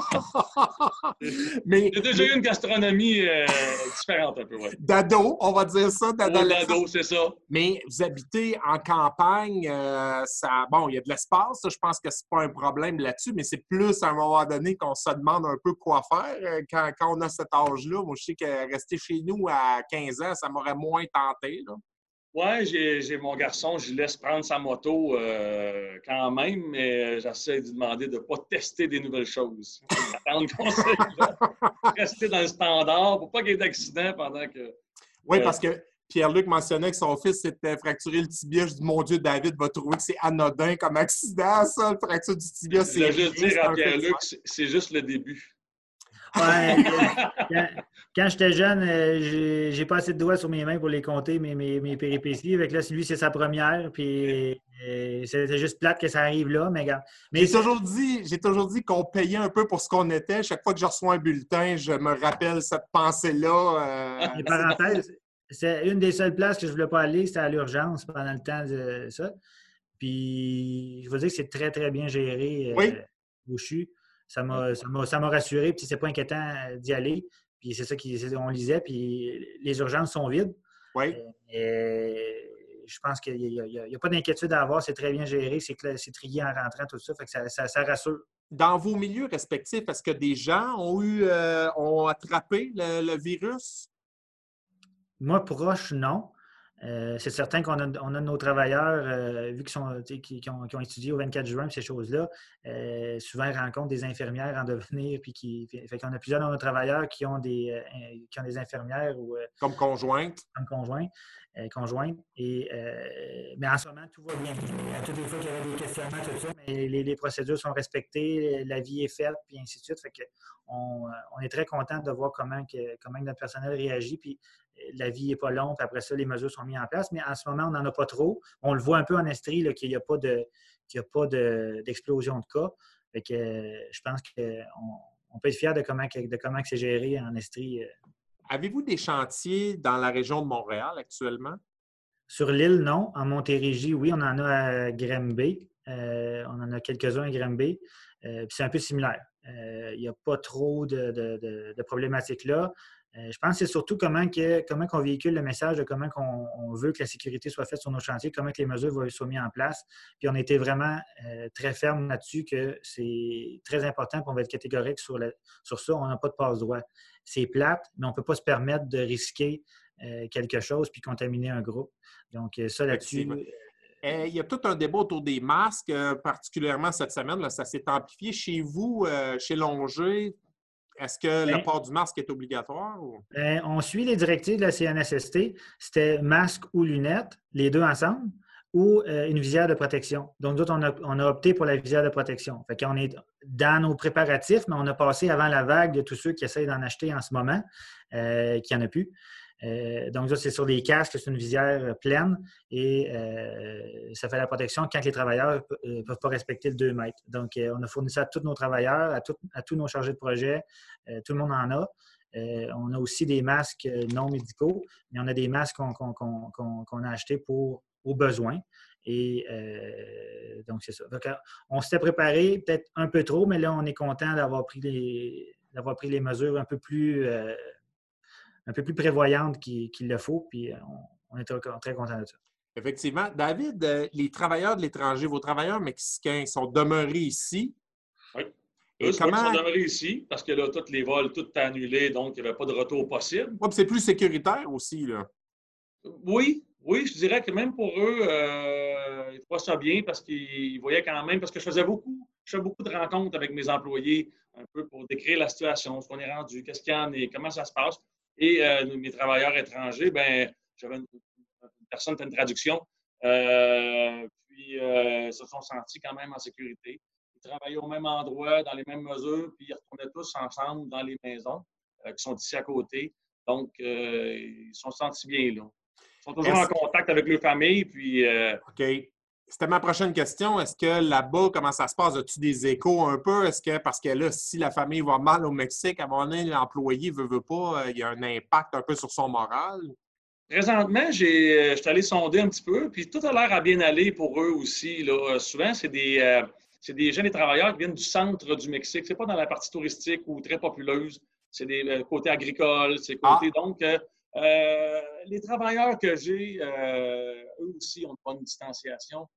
mais, J'ai déjà eu une gastronomie euh, différente un peu, oui. D'ado, on va dire ça. D'ado, c'est ça. Mais vous habitez en campagne, euh, ça, bon, il y a de l'espace, je pense que c'est pas un problème là-dessus, mais c'est plus à un moment donné qu'on se demande un peu quoi faire quand, quand on a cet âge-là. Moi, je sais que rester chez nous à quinze ans, ça m'aurait moins tenté, là. Oui, j'ai mon garçon, je laisse prendre sa moto euh, quand même, mais j'essaie de lui demander de ne pas tester des nouvelles choses. Attendre qu'on rester dans le standard pour pas qu'il y ait d'accident pendant que... Oui, euh, parce que Pierre-Luc mentionnait que son fils s'était fracturé le tibia. Je dis, mon Dieu, David va trouver que c'est anodin comme accident, ça, le fracture du tibia. Je voulais juste dire à Pierre-Luc, c'est juste le début. Ouais, quand, quand j'étais jeune, j'ai, j'ai pas assez de doigts sur mes mains pour les compter, mes, mes, mes péripéties. Avec là, lui, c'est sa première, puis euh, c'était juste plate que ça arrive là, mais regarde. Mais j'ai toujours dit, j'ai toujours dit qu'on payait un peu pour ce qu'on était. Chaque fois que je reçois un bulletin, je me rappelle cette pensée-là. Euh, les parenthèses, c'est une des seules places que je voulais pas aller, c'était à l'urgence pendant le temps de ça. Puis, je veux dire que c'est très, très bien géré oui. euh, au C H U. Ça m'a, ça m'a, ça m'a rassuré, puis c'est pas inquiétant d'y aller. Puis c'est ça qu'on lisait, puis les urgences sont vides. Oui. Et je pense qu'il n'y a, a, a pas d'inquiétude à avoir, c'est très bien géré, c'est, c'est trié en rentrant, tout ça, fait que ça, ça, ça rassure. Dans vos milieux respectifs, est-ce que des gens ont eu euh, ont attrapé le, le virus? Moi, proche, non. Euh, c'est certain qu'on a, on a nos travailleurs, euh, vu qu'ils sont, qui, qui, ont, qui ont étudié au vingt-quatre juin, ces choses-là, euh, souvent ils rencontrent des infirmières en devenir, puis qui, fait qu'on a plusieurs de nos travailleurs qui ont des, euh, qui ont des infirmières ou, euh, comme conjointes. Comme conjointes. Euh, conjointes. Et, euh, mais en ce moment, tout va bien. À toutes les fois qu'il y avait des questionnements, tout ça, mais les, les procédures sont respectées, la vie est faite, puis ainsi de suite. Fait que on, on est très content de voir comment, que, comment notre personnel réagit, puis la vie n'est pas longue, puis après ça, les mesures sont mises en place. Mais en ce moment, on n'en a pas trop. On le voit un peu en Estrie, là, qu'il n'y a pas, de, qu'il y a pas de, d'explosion de cas. Fait que euh, je pense qu'on on peut être fiers de comment, de comment c'est géré en Estrie. Euh, Avez-vous des chantiers dans la région de Montréal actuellement? Sur l'île, non. En Montérégie, oui, on en a à Granby. Euh, on en a quelques-uns à Granby. Euh, puis c'est un peu similaire. Euh, il n'y a pas trop de, de, de, de problématiques là. Euh, je pense que c'est surtout comment, que, comment on véhicule le message de comment on, on veut que la sécurité soit faite sur nos chantiers, comment que les mesures soient mises en place. Puis on a été vraiment euh, très ferme là-dessus que c'est très important, puis on va être catégorique sur, le, sur ça. On n'a pas de passe-droit. C'est plate, mais on ne peut pas se permettre de risquer euh, quelque chose puis contaminer un groupe. Donc, ça là-dessus... Il y a tout un débat autour des masques, euh, particulièrement cette semaine. Là, ça s'est amplifié. Chez vous, euh, chez Longer, est-ce que Bien, le port du masque est obligatoire? Ou? Bien, on suit les directives de la C N S S T. C'était masque ou lunettes, les deux ensemble, ou euh, une visière de protection. Donc, nous autres, on a, on a opté pour la visière de protection. Fait qu'on est dans nos préparatifs, mais on a passé avant la vague de tous ceux qui essayent d'en acheter en ce moment, euh, qu'il n'y en a plus. Euh, donc, ça, c'est sur des casques, c'est une visière pleine et euh, ça fait la protection quand les travailleurs ne peuvent pas respecter le deux mètres. Donc, euh, on a fourni ça à tous nos travailleurs, à, tout, à tous nos chargés de projet. Euh, tout le monde en a. Euh, on a aussi des masques non médicaux, mais on a des masques qu'on, qu'on, qu'on, qu'on a achetés pour, aux besoins. Et euh, donc, c'est ça. Donc, on s'était préparé peut-être un peu trop, mais là, on est content d'avoir pris les, d'avoir pris les mesures un peu plus... Euh, un peu plus prévoyante qu'il, qu'il le faut, puis on, on est très, très content de ça. Effectivement. David, euh, les travailleurs de l'étranger, vos travailleurs mexicains sont demeurés ici. Oui. Eux, comment... sont demeurés ici parce que là, tous les vols, tout est annulé, donc il n'y avait pas de retour possible. Oui, c'est plus sécuritaire aussi, là. Oui, oui, je dirais que même pour eux, euh, ils trouvent ça bien parce qu'ils voyaient quand même, parce que je faisais beaucoup, je fais beaucoup de rencontres avec mes employés, un peu pour décrire la situation, ce qu'on est rendu, qu'est-ce qu'il y en a, comment ça se passe. Et euh, mes travailleurs étrangers, ben, j'avais une, une personne qui fait une traduction, euh, puis euh, se sont sentis quand même en sécurité. Ils travaillaient au même endroit, dans les mêmes mesures, puis ils retournaient tous ensemble dans les maisons euh, qui sont ici à côté. Donc, euh, ils se sont sentis bien là. Ils sont toujours Est-ce... en contact avec leur famille, puis... Euh... OK. C'était ma prochaine question. Est-ce que là-bas, comment ça se passe? As-tu des échos un peu? Est-ce que, parce que là, si la famille va mal au Mexique, à un moment donné, l'employé ne veut, veut pas, il y a un impact un peu sur son moral? Présentement, j'ai, je suis allé sonder un petit peu, puis tout a l'air à bien aller pour eux aussi. Là. Souvent, c'est des, euh, c'est des jeunes et travailleurs qui viennent du centre du Mexique. C'est pas dans la partie touristique ou très populeuse. C'est des euh, côtés agricoles, c'est côtés... Ah. Donc, euh, euh, les travailleurs que j'ai, euh, eux aussi ont une bonne distanciation.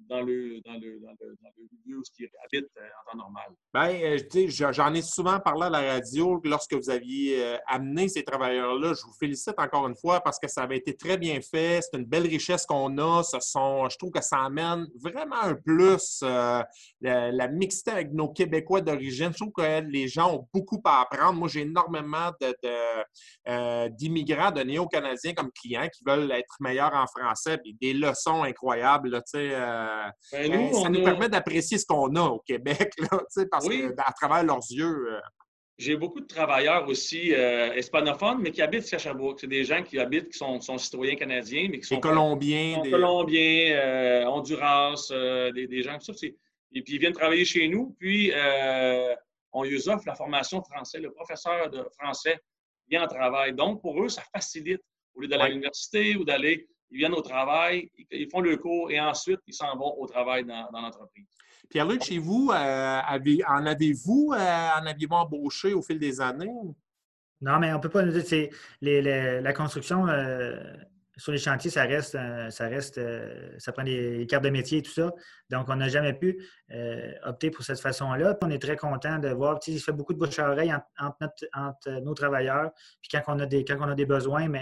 dans le, dans le, dans le, dans le lieu où ils habitent euh, en temps normal. Bien, euh, tu sais, j'en ai souvent parlé à la radio lorsque vous aviez euh, amené ces travailleurs-là. Je vous félicite encore une fois parce que ça avait été très bien fait. C'est une belle richesse qu'on a. Ce sont, je trouve que ça amène vraiment un plus. Euh, la, la mixité avec nos Québécois d'origine. Je trouve que les gens ont beaucoup à apprendre. Moi, j'ai énormément de, de, euh, d'immigrants, de néo-canadiens comme clients qui veulent être meilleurs en français. Puis des leçons incroyables, là, tu sais. Euh, Ben, ben, nous, ça on nous a... permet d'apprécier ce qu'on a au Québec, là, tu sais, parce Oui. qu'à travers leurs yeux. Euh... J'ai beaucoup de travailleurs aussi euh, hispanophones, mais qui habitent à Sherbrooke. C'est des gens qui habitent, qui sont, sont citoyens canadiens, mais qui sont des Colombiens. Pas, des Colombiens, euh, Honduras, euh, des, des gens comme ça. C'est... Et puis, ils viennent travailler chez nous, puis euh, on leur offre la formation français. Le professeur de français vient en travail. Donc, pour eux, ça facilite. Au lieu d'aller ouais. à l'université ou d'aller, ils viennent au travail, ils font le cours et ensuite, ils s'en vont au travail dans, dans l'entreprise. Pierre-Luc, chez vous, euh, avez, en avez-vous, euh, en aviez-vous embauché au fil des années? Non, mais on ne peut pas nous dire. C'est, les, les, la construction euh, sur les chantiers, ça reste, euh, ça reste, euh, ça prend des cartes de métier et tout ça. Donc, on n'a jamais pu euh, opter pour cette façon-là. Puis on est très content de voir. Il se fait beaucoup de bouche à oreille entre, entre, notre, entre nos travailleurs. Puis quand on a des, quand on a des besoins, mais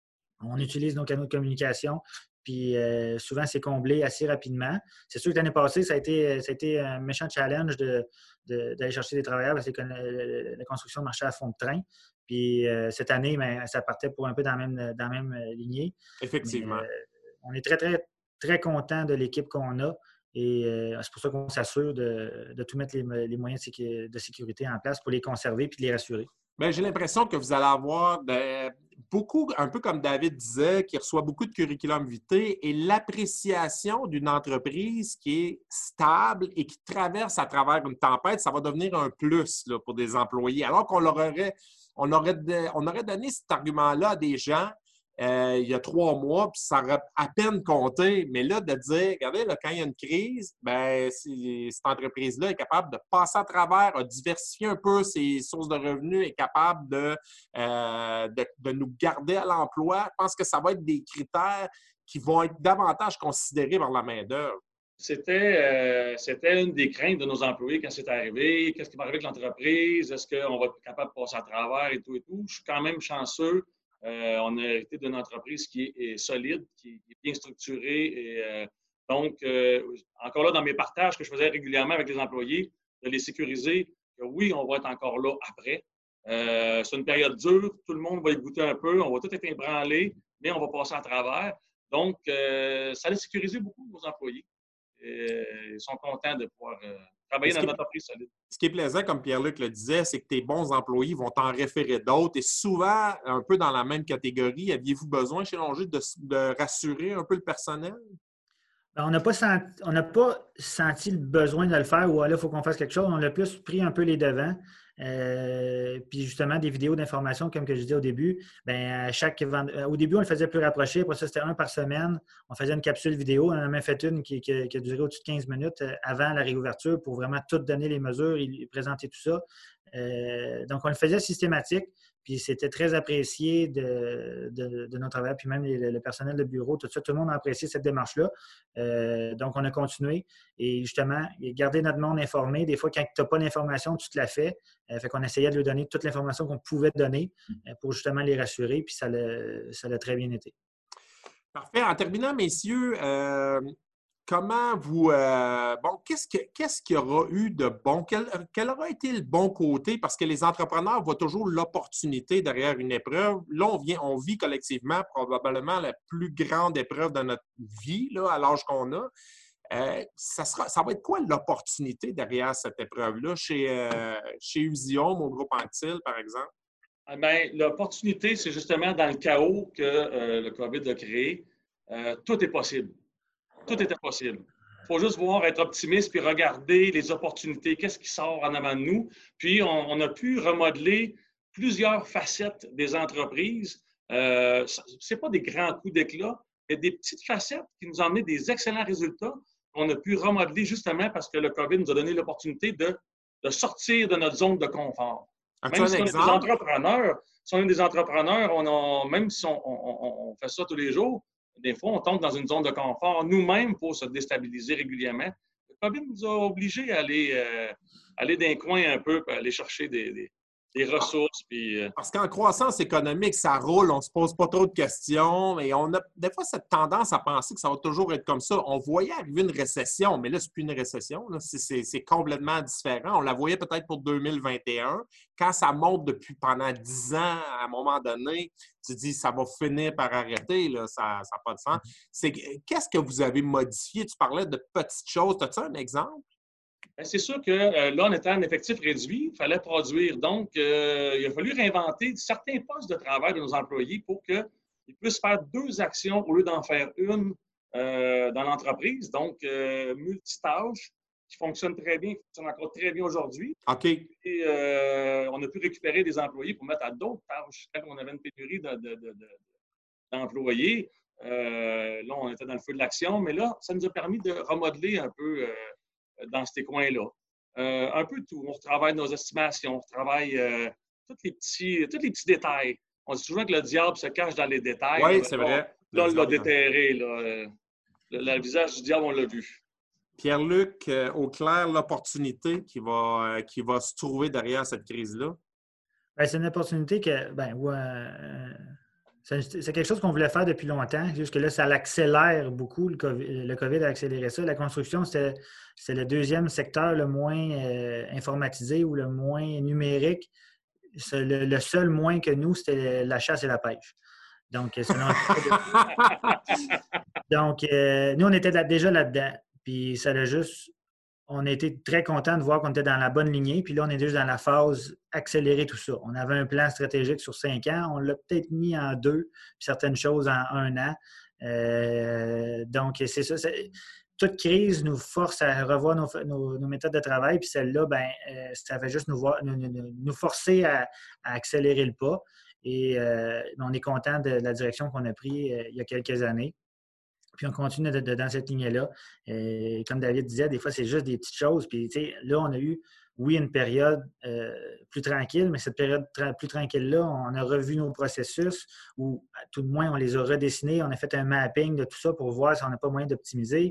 on utilise nos canaux de communication. Puis euh, souvent, c'est comblé assez rapidement. C'est sûr que l'année passée, ça a été, ça a été un méchant challenge de, de, d'aller chercher des travailleurs parce que la construction marchait à fond de train. Puis euh, cette année, bien, ça partait pour un peu dans la même, dans la même lignée. Effectivement. Mais, euh, on est très, très, très content de l'équipe qu'on a. Et euh, c'est pour ça qu'on s'assure de, de tout mettre les, les moyens de, sécu- de sécurité en place pour les conserver et de les rassurer. Bien, j'ai l'impression que vous allez avoir de, beaucoup, un peu comme David disait, qui reçoit beaucoup de curriculum vitae et l'appréciation d'une entreprise qui est stable et qui traverse à travers une tempête, ça va devenir un plus là, pour des employés. Alors qu'on leur aurait, on aurait, on aurait donné cet argument-là à des gens Euh, il y a trois mois, puis ça aurait à peine compté. Mais là, de dire, regardez, là, quand il y a une crise, bien, cette entreprise-là est capable de passer à travers, a diversifié un peu ses sources de revenus, est capable de, euh, de, de nous garder à l'emploi. Je pense que ça va être des critères qui vont être davantage considérés par la main-d'œuvre. C'était, euh, c'était une des craintes de nos employés quand c'est arrivé. Qu'est-ce qui va arriver avec l'entreprise? Est-ce qu'on va être capable de passer à travers et tout et tout? Je suis quand même chanceux. Euh, on a hérité d'une entreprise qui est, est solide, qui est bien structurée. Et, euh, donc, euh, encore là, dans mes partages que je faisais régulièrement avec les employés, de les sécuriser, que oui, on va être encore là après. Euh, c'est une période dure, tout le monde va y goûter un peu, on va tout être ébranlé, mais on va passer à travers. Donc, euh, ça a sécurisé beaucoup nos employés. Et, ils sont contents de pouvoir euh, travailler dans une entreprise solide. Ce qui est plaisant, comme Pierre-Luc le disait, c'est que tes bons employés vont t'en référer d'autres. Et souvent, un peu dans la même catégorie, aviez-vous besoin chez Longis de, de rassurer un peu le personnel? On n'a pas, senti, on n'a pas senti le besoin de le faire ou là, il faut qu'on fasse quelque chose. On a plus pris un peu les devants. Euh, puis justement, des vidéos d'information, comme que je disais au début, bien, chaque au début, on le faisait plus rapproché. Après ça, c'était un par semaine. On faisait une capsule vidéo. On en a même fait une qui, qui, qui a duré au-dessus de quinze minutes avant la réouverture pour vraiment tout donner les mesures et présenter tout ça. Euh, donc, on le faisait systématique. Puis c'était très apprécié de, de, de notre travail, puis même les, le personnel de bureau, tout ça, tout le monde a apprécié cette démarche-là. Euh, donc, on a continué et justement, garder notre monde informé. Des fois, quand tu n'as pas d'information, tu te la fais. Euh, fait qu'on essayait de lui donner toute l'information qu'on pouvait donner euh, pour justement les rassurer, puis ça l'a, ça l'a très bien été. Parfait. En terminant, messieurs, euh, comment vous... Euh, bon, qu'est-ce, que, qu'est-ce qu'il y aura eu de bon? Quel, quel aura été le bon côté? Parce que les entrepreneurs voient toujours l'opportunité derrière une épreuve. Là, on, vient, on vit collectivement probablement la plus grande épreuve de notre vie, là, à l'âge qu'on a. Euh, ça, sera, ça va être quoi l'opportunité derrière cette épreuve-là chez, euh, chez Usium, au groupe Anctil, par exemple? Ah bien, l'opportunité, c'est justement dans le chaos que euh, le COVID a créé. Euh, tout est possible. Tout était possible. Il faut juste voir, être optimiste, puis regarder les opportunités, qu'est-ce qui sort en avant de nous. Puis, on, on a pu remodeler plusieurs facettes des entreprises. Euh, ce n'est pas des grands coups d'éclat, mais des petites facettes qui nous ont amené des excellents résultats qu'on a pu remodeler justement parce que le COVID nous a donné l'opportunité de, de sortir de notre zone de confort. As-tu même un si on exemple? est des entrepreneurs, si on est des entrepreneurs, on a, même si on, on, on fait ça tous les jours, des fois, on tombe dans une zone de confort nous-mêmes pour se déstabiliser régulièrement. Le COVID nous a obligés à aller, euh, aller dans un coin un peu, puis aller chercher des, des, des ressources. Puis, euh... Parce qu'en croissance économique, ça roule, on ne se pose pas trop de questions et on a des fois cette tendance à penser que ça va toujours être comme ça. On voyait arriver une récession, mais là, ce n'est plus une récession, là. C'est, c'est, c'est complètement différent. On la voyait peut-être pour deux mille vingt et un. Quand ça monte depuis pendant dix ans, à un moment donné, tu dis ça va finir par arrêter, là, ça n'a pas de sens. C'est, qu'est-ce que vous avez modifié? Tu parlais de petites choses. As-tu un exemple? Bien, c'est sûr que euh, là, on était en effectif réduit, il fallait produire. Donc, euh, il a fallu réinventer certains postes de travail de nos employés pour qu'ils puissent faire deux actions au lieu d'en faire une euh, dans l'entreprise. Donc, euh, multitâches qui fonctionnent très bien, qui fonctionnent encore très bien aujourd'hui. OK. Et euh, on a pu récupérer des employés pour mettre à d'autres tâches. Quand on avait une pénurie de, de, de, de, d'employés, euh, là, on était dans le feu de l'action. Mais là, ça nous a permis de remodeler un peu euh, dans ces coins-là. Euh, un peu tout. On retravaille nos estimations, on retravaille euh, tous, les petits, tous les petits détails. On dit souvent que le diable se cache dans les détails. Oui, c'est vrai. Là, on l'a déterré. Là. Le, le visage du diable, on l'a vu. Pierre-Luc, euh, au clair, l'opportunité qui va, euh, qui va se trouver derrière cette crise-là? Bien, c'est une opportunité que, ben, ouais, euh, c'est, c'est quelque chose qu'on voulait faire depuis longtemps. Juste que là, ça l'accélère beaucoup. Le COVID, le COVID a accéléré ça. La construction, c'est, c'est le deuxième secteur le moins euh, informatisé ou le moins numérique. C'est le, le seul moins que nous, c'était la chasse et la pêche. Donc, selon... Donc euh, nous, on était là, déjà là-dedans. Puis ça a juste... On a été très contents de voir qu'on était dans la bonne lignée. Puis là, on est juste dans la phase accélérer tout ça. On avait un plan stratégique sur cinq ans. On l'a peut-être mis en deux, puis certaines choses en un an. Euh, donc, c'est ça. C'est... Toute crise nous force à revoir nos, nos, nos méthodes de travail. Puis celle-là, ben, euh, ça fait juste nous, voir, nous, nous, nous forcer à, à accélérer le pas. Et euh, on est content de la direction qu'on a prise euh, il y a quelques années. Puis on continue de, de, dans cette lignée-là. Et comme David disait, des fois, c'est juste des petites choses. Puis, tu sais, là, on a eu, oui, une période euh, plus tranquille, mais cette période tra- plus tranquille-là, on a revu nos processus, ou tout de moins, on les a redessinés. On a fait un mapping de tout ça pour voir si on n'a pas moyen d'optimiser.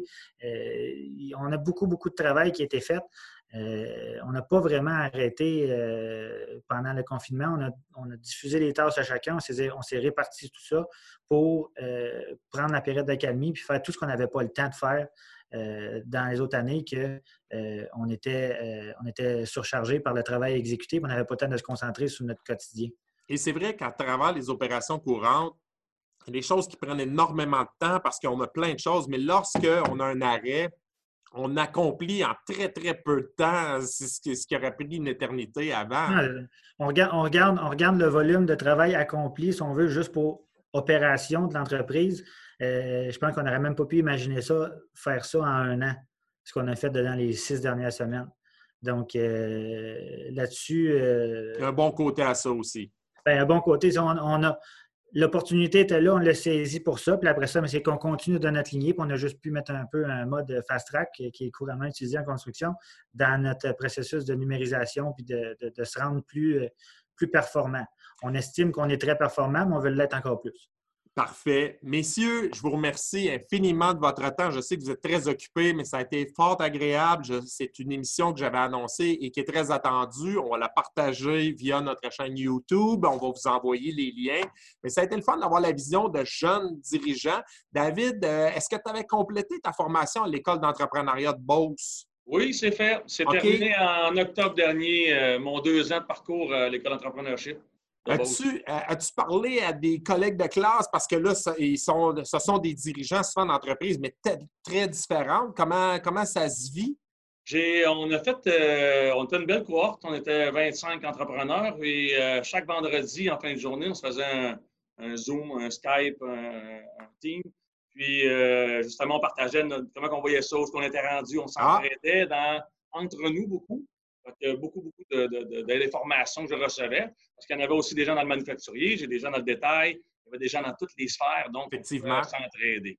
Euh, on a beaucoup, beaucoup de travail qui a été fait. Euh, on n'a pas vraiment arrêté euh, pendant le confinement. On a, on a diffusé les tâches à chacun. On s'est, on s'est réparti tout ça pour euh, prendre la période d'accalmie puis faire tout ce qu'on n'avait pas le temps de faire euh, dans les autres années que euh, on était, euh, on était surchargé par le travail exécuté et on n'avait pas le temps de se concentrer sur notre quotidien. Et c'est vrai qu'à travers les opérations courantes, il y a des choses qui prennent énormément de temps parce qu'on a plein de choses, mais lorsqu'on a un arrêt, on accomplit en très, très peu de temps ce qui, ce qui aurait pris une éternité avant. Non, on, regarde, on, regarde, on regarde le volume de travail accompli, si on veut, juste pour opération de l'entreprise. Euh, je pense qu'on n'aurait même pas pu imaginer ça, faire ça en un an, ce qu'on a fait dans les six dernières semaines. Donc, euh, là-dessus... Euh, Il y a un bon côté à ça aussi. Bien, un bon côté, on, on a... L'opportunité était là, on l'a saisi pour ça. Puis après ça, c'est qu'on continue dans notre lignée. Puis on a juste pu mettre un peu un mode fast track qui est couramment utilisé en construction dans notre processus de numérisation puis de, de, de se rendre plus, plus performant. On estime qu'on est très performant, mais on veut l'être encore plus. Parfait. Messieurs, je vous remercie infiniment de votre temps. Je sais que vous êtes très occupés, mais ça a été fort agréable. Je, c'est une émission que j'avais annoncée et qui est très attendue. On va la partager via notre chaîne YouTube. On va vous envoyer les liens. Mais ça a été le fun d'avoir la vision de jeunes dirigeants. David, est-ce que tu avais complété ta formation à l'École d'entrepreneuriat de Beauce? Oui, c'est fait. C'est okay. Terminé en octobre dernier, euh, mon deux ans de parcours à l'École d'entrepreneurship. As-tu, as-tu parlé à des collègues de classe? Parce que là, ça, ils sont, ce sont des dirigeants souvent d'entreprises, mais t- très différentes. Comment, comment ça se vit? J'ai, on a fait euh, on était une belle cohorte. On était vingt-cinq entrepreneurs et euh, chaque vendredi, en fin de journée, on se faisait un, un Zoom, un Skype, un, un Team. Puis, euh, justement, on partageait notre, comment on voyait ça, où on était rendu. On s'entraidait dans, entre nous beaucoup. Donc, beaucoup, beaucoup de, de, de, d'informations que je recevais. Parce qu'il y en avait aussi des gens dans le manufacturier, j'ai des gens dans le détail, il y avait des gens dans toutes les sphères, donc effectivement, on pouvait s'entraider.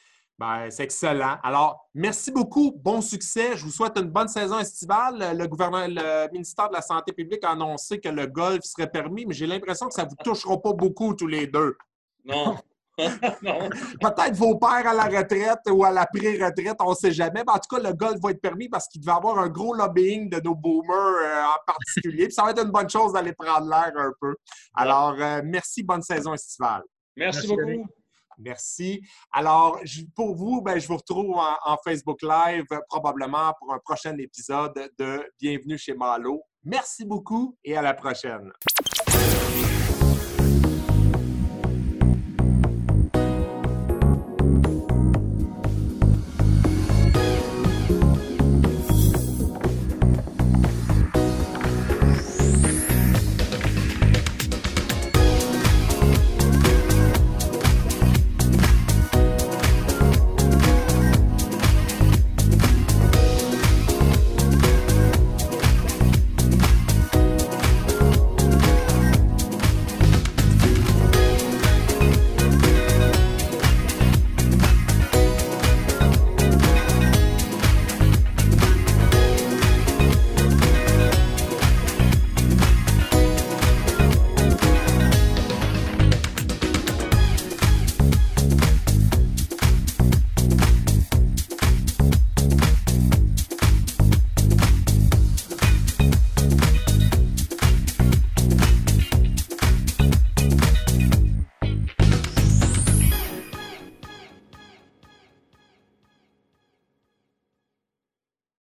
Bien, c'est excellent. Alors, merci beaucoup. Bon succès. Je vous souhaite une bonne saison estivale. Le, gouvernement, le ministère de la Santé publique a annoncé que le golf serait permis, mais j'ai l'impression que ça ne vous touchera pas beaucoup tous les deux. Non. Non. Peut-être vos pères à la retraite ou à la pré-retraite, on ne sait jamais. Mais en tout cas, le golf va être permis parce qu'il devait avoir un gros lobbying de nos boomers euh, en particulier. Puis ça va être une bonne chose d'aller prendre l'air un peu. Alors, euh, merci, bonne saison estivale. Merci, Merci, beaucoup. Denis. Merci. Alors, je- pour vous, ben, je vous retrouve en, en Facebook Live euh, probablement pour un prochain épisode de Bienvenue chez Malo. Merci beaucoup et à la prochaine.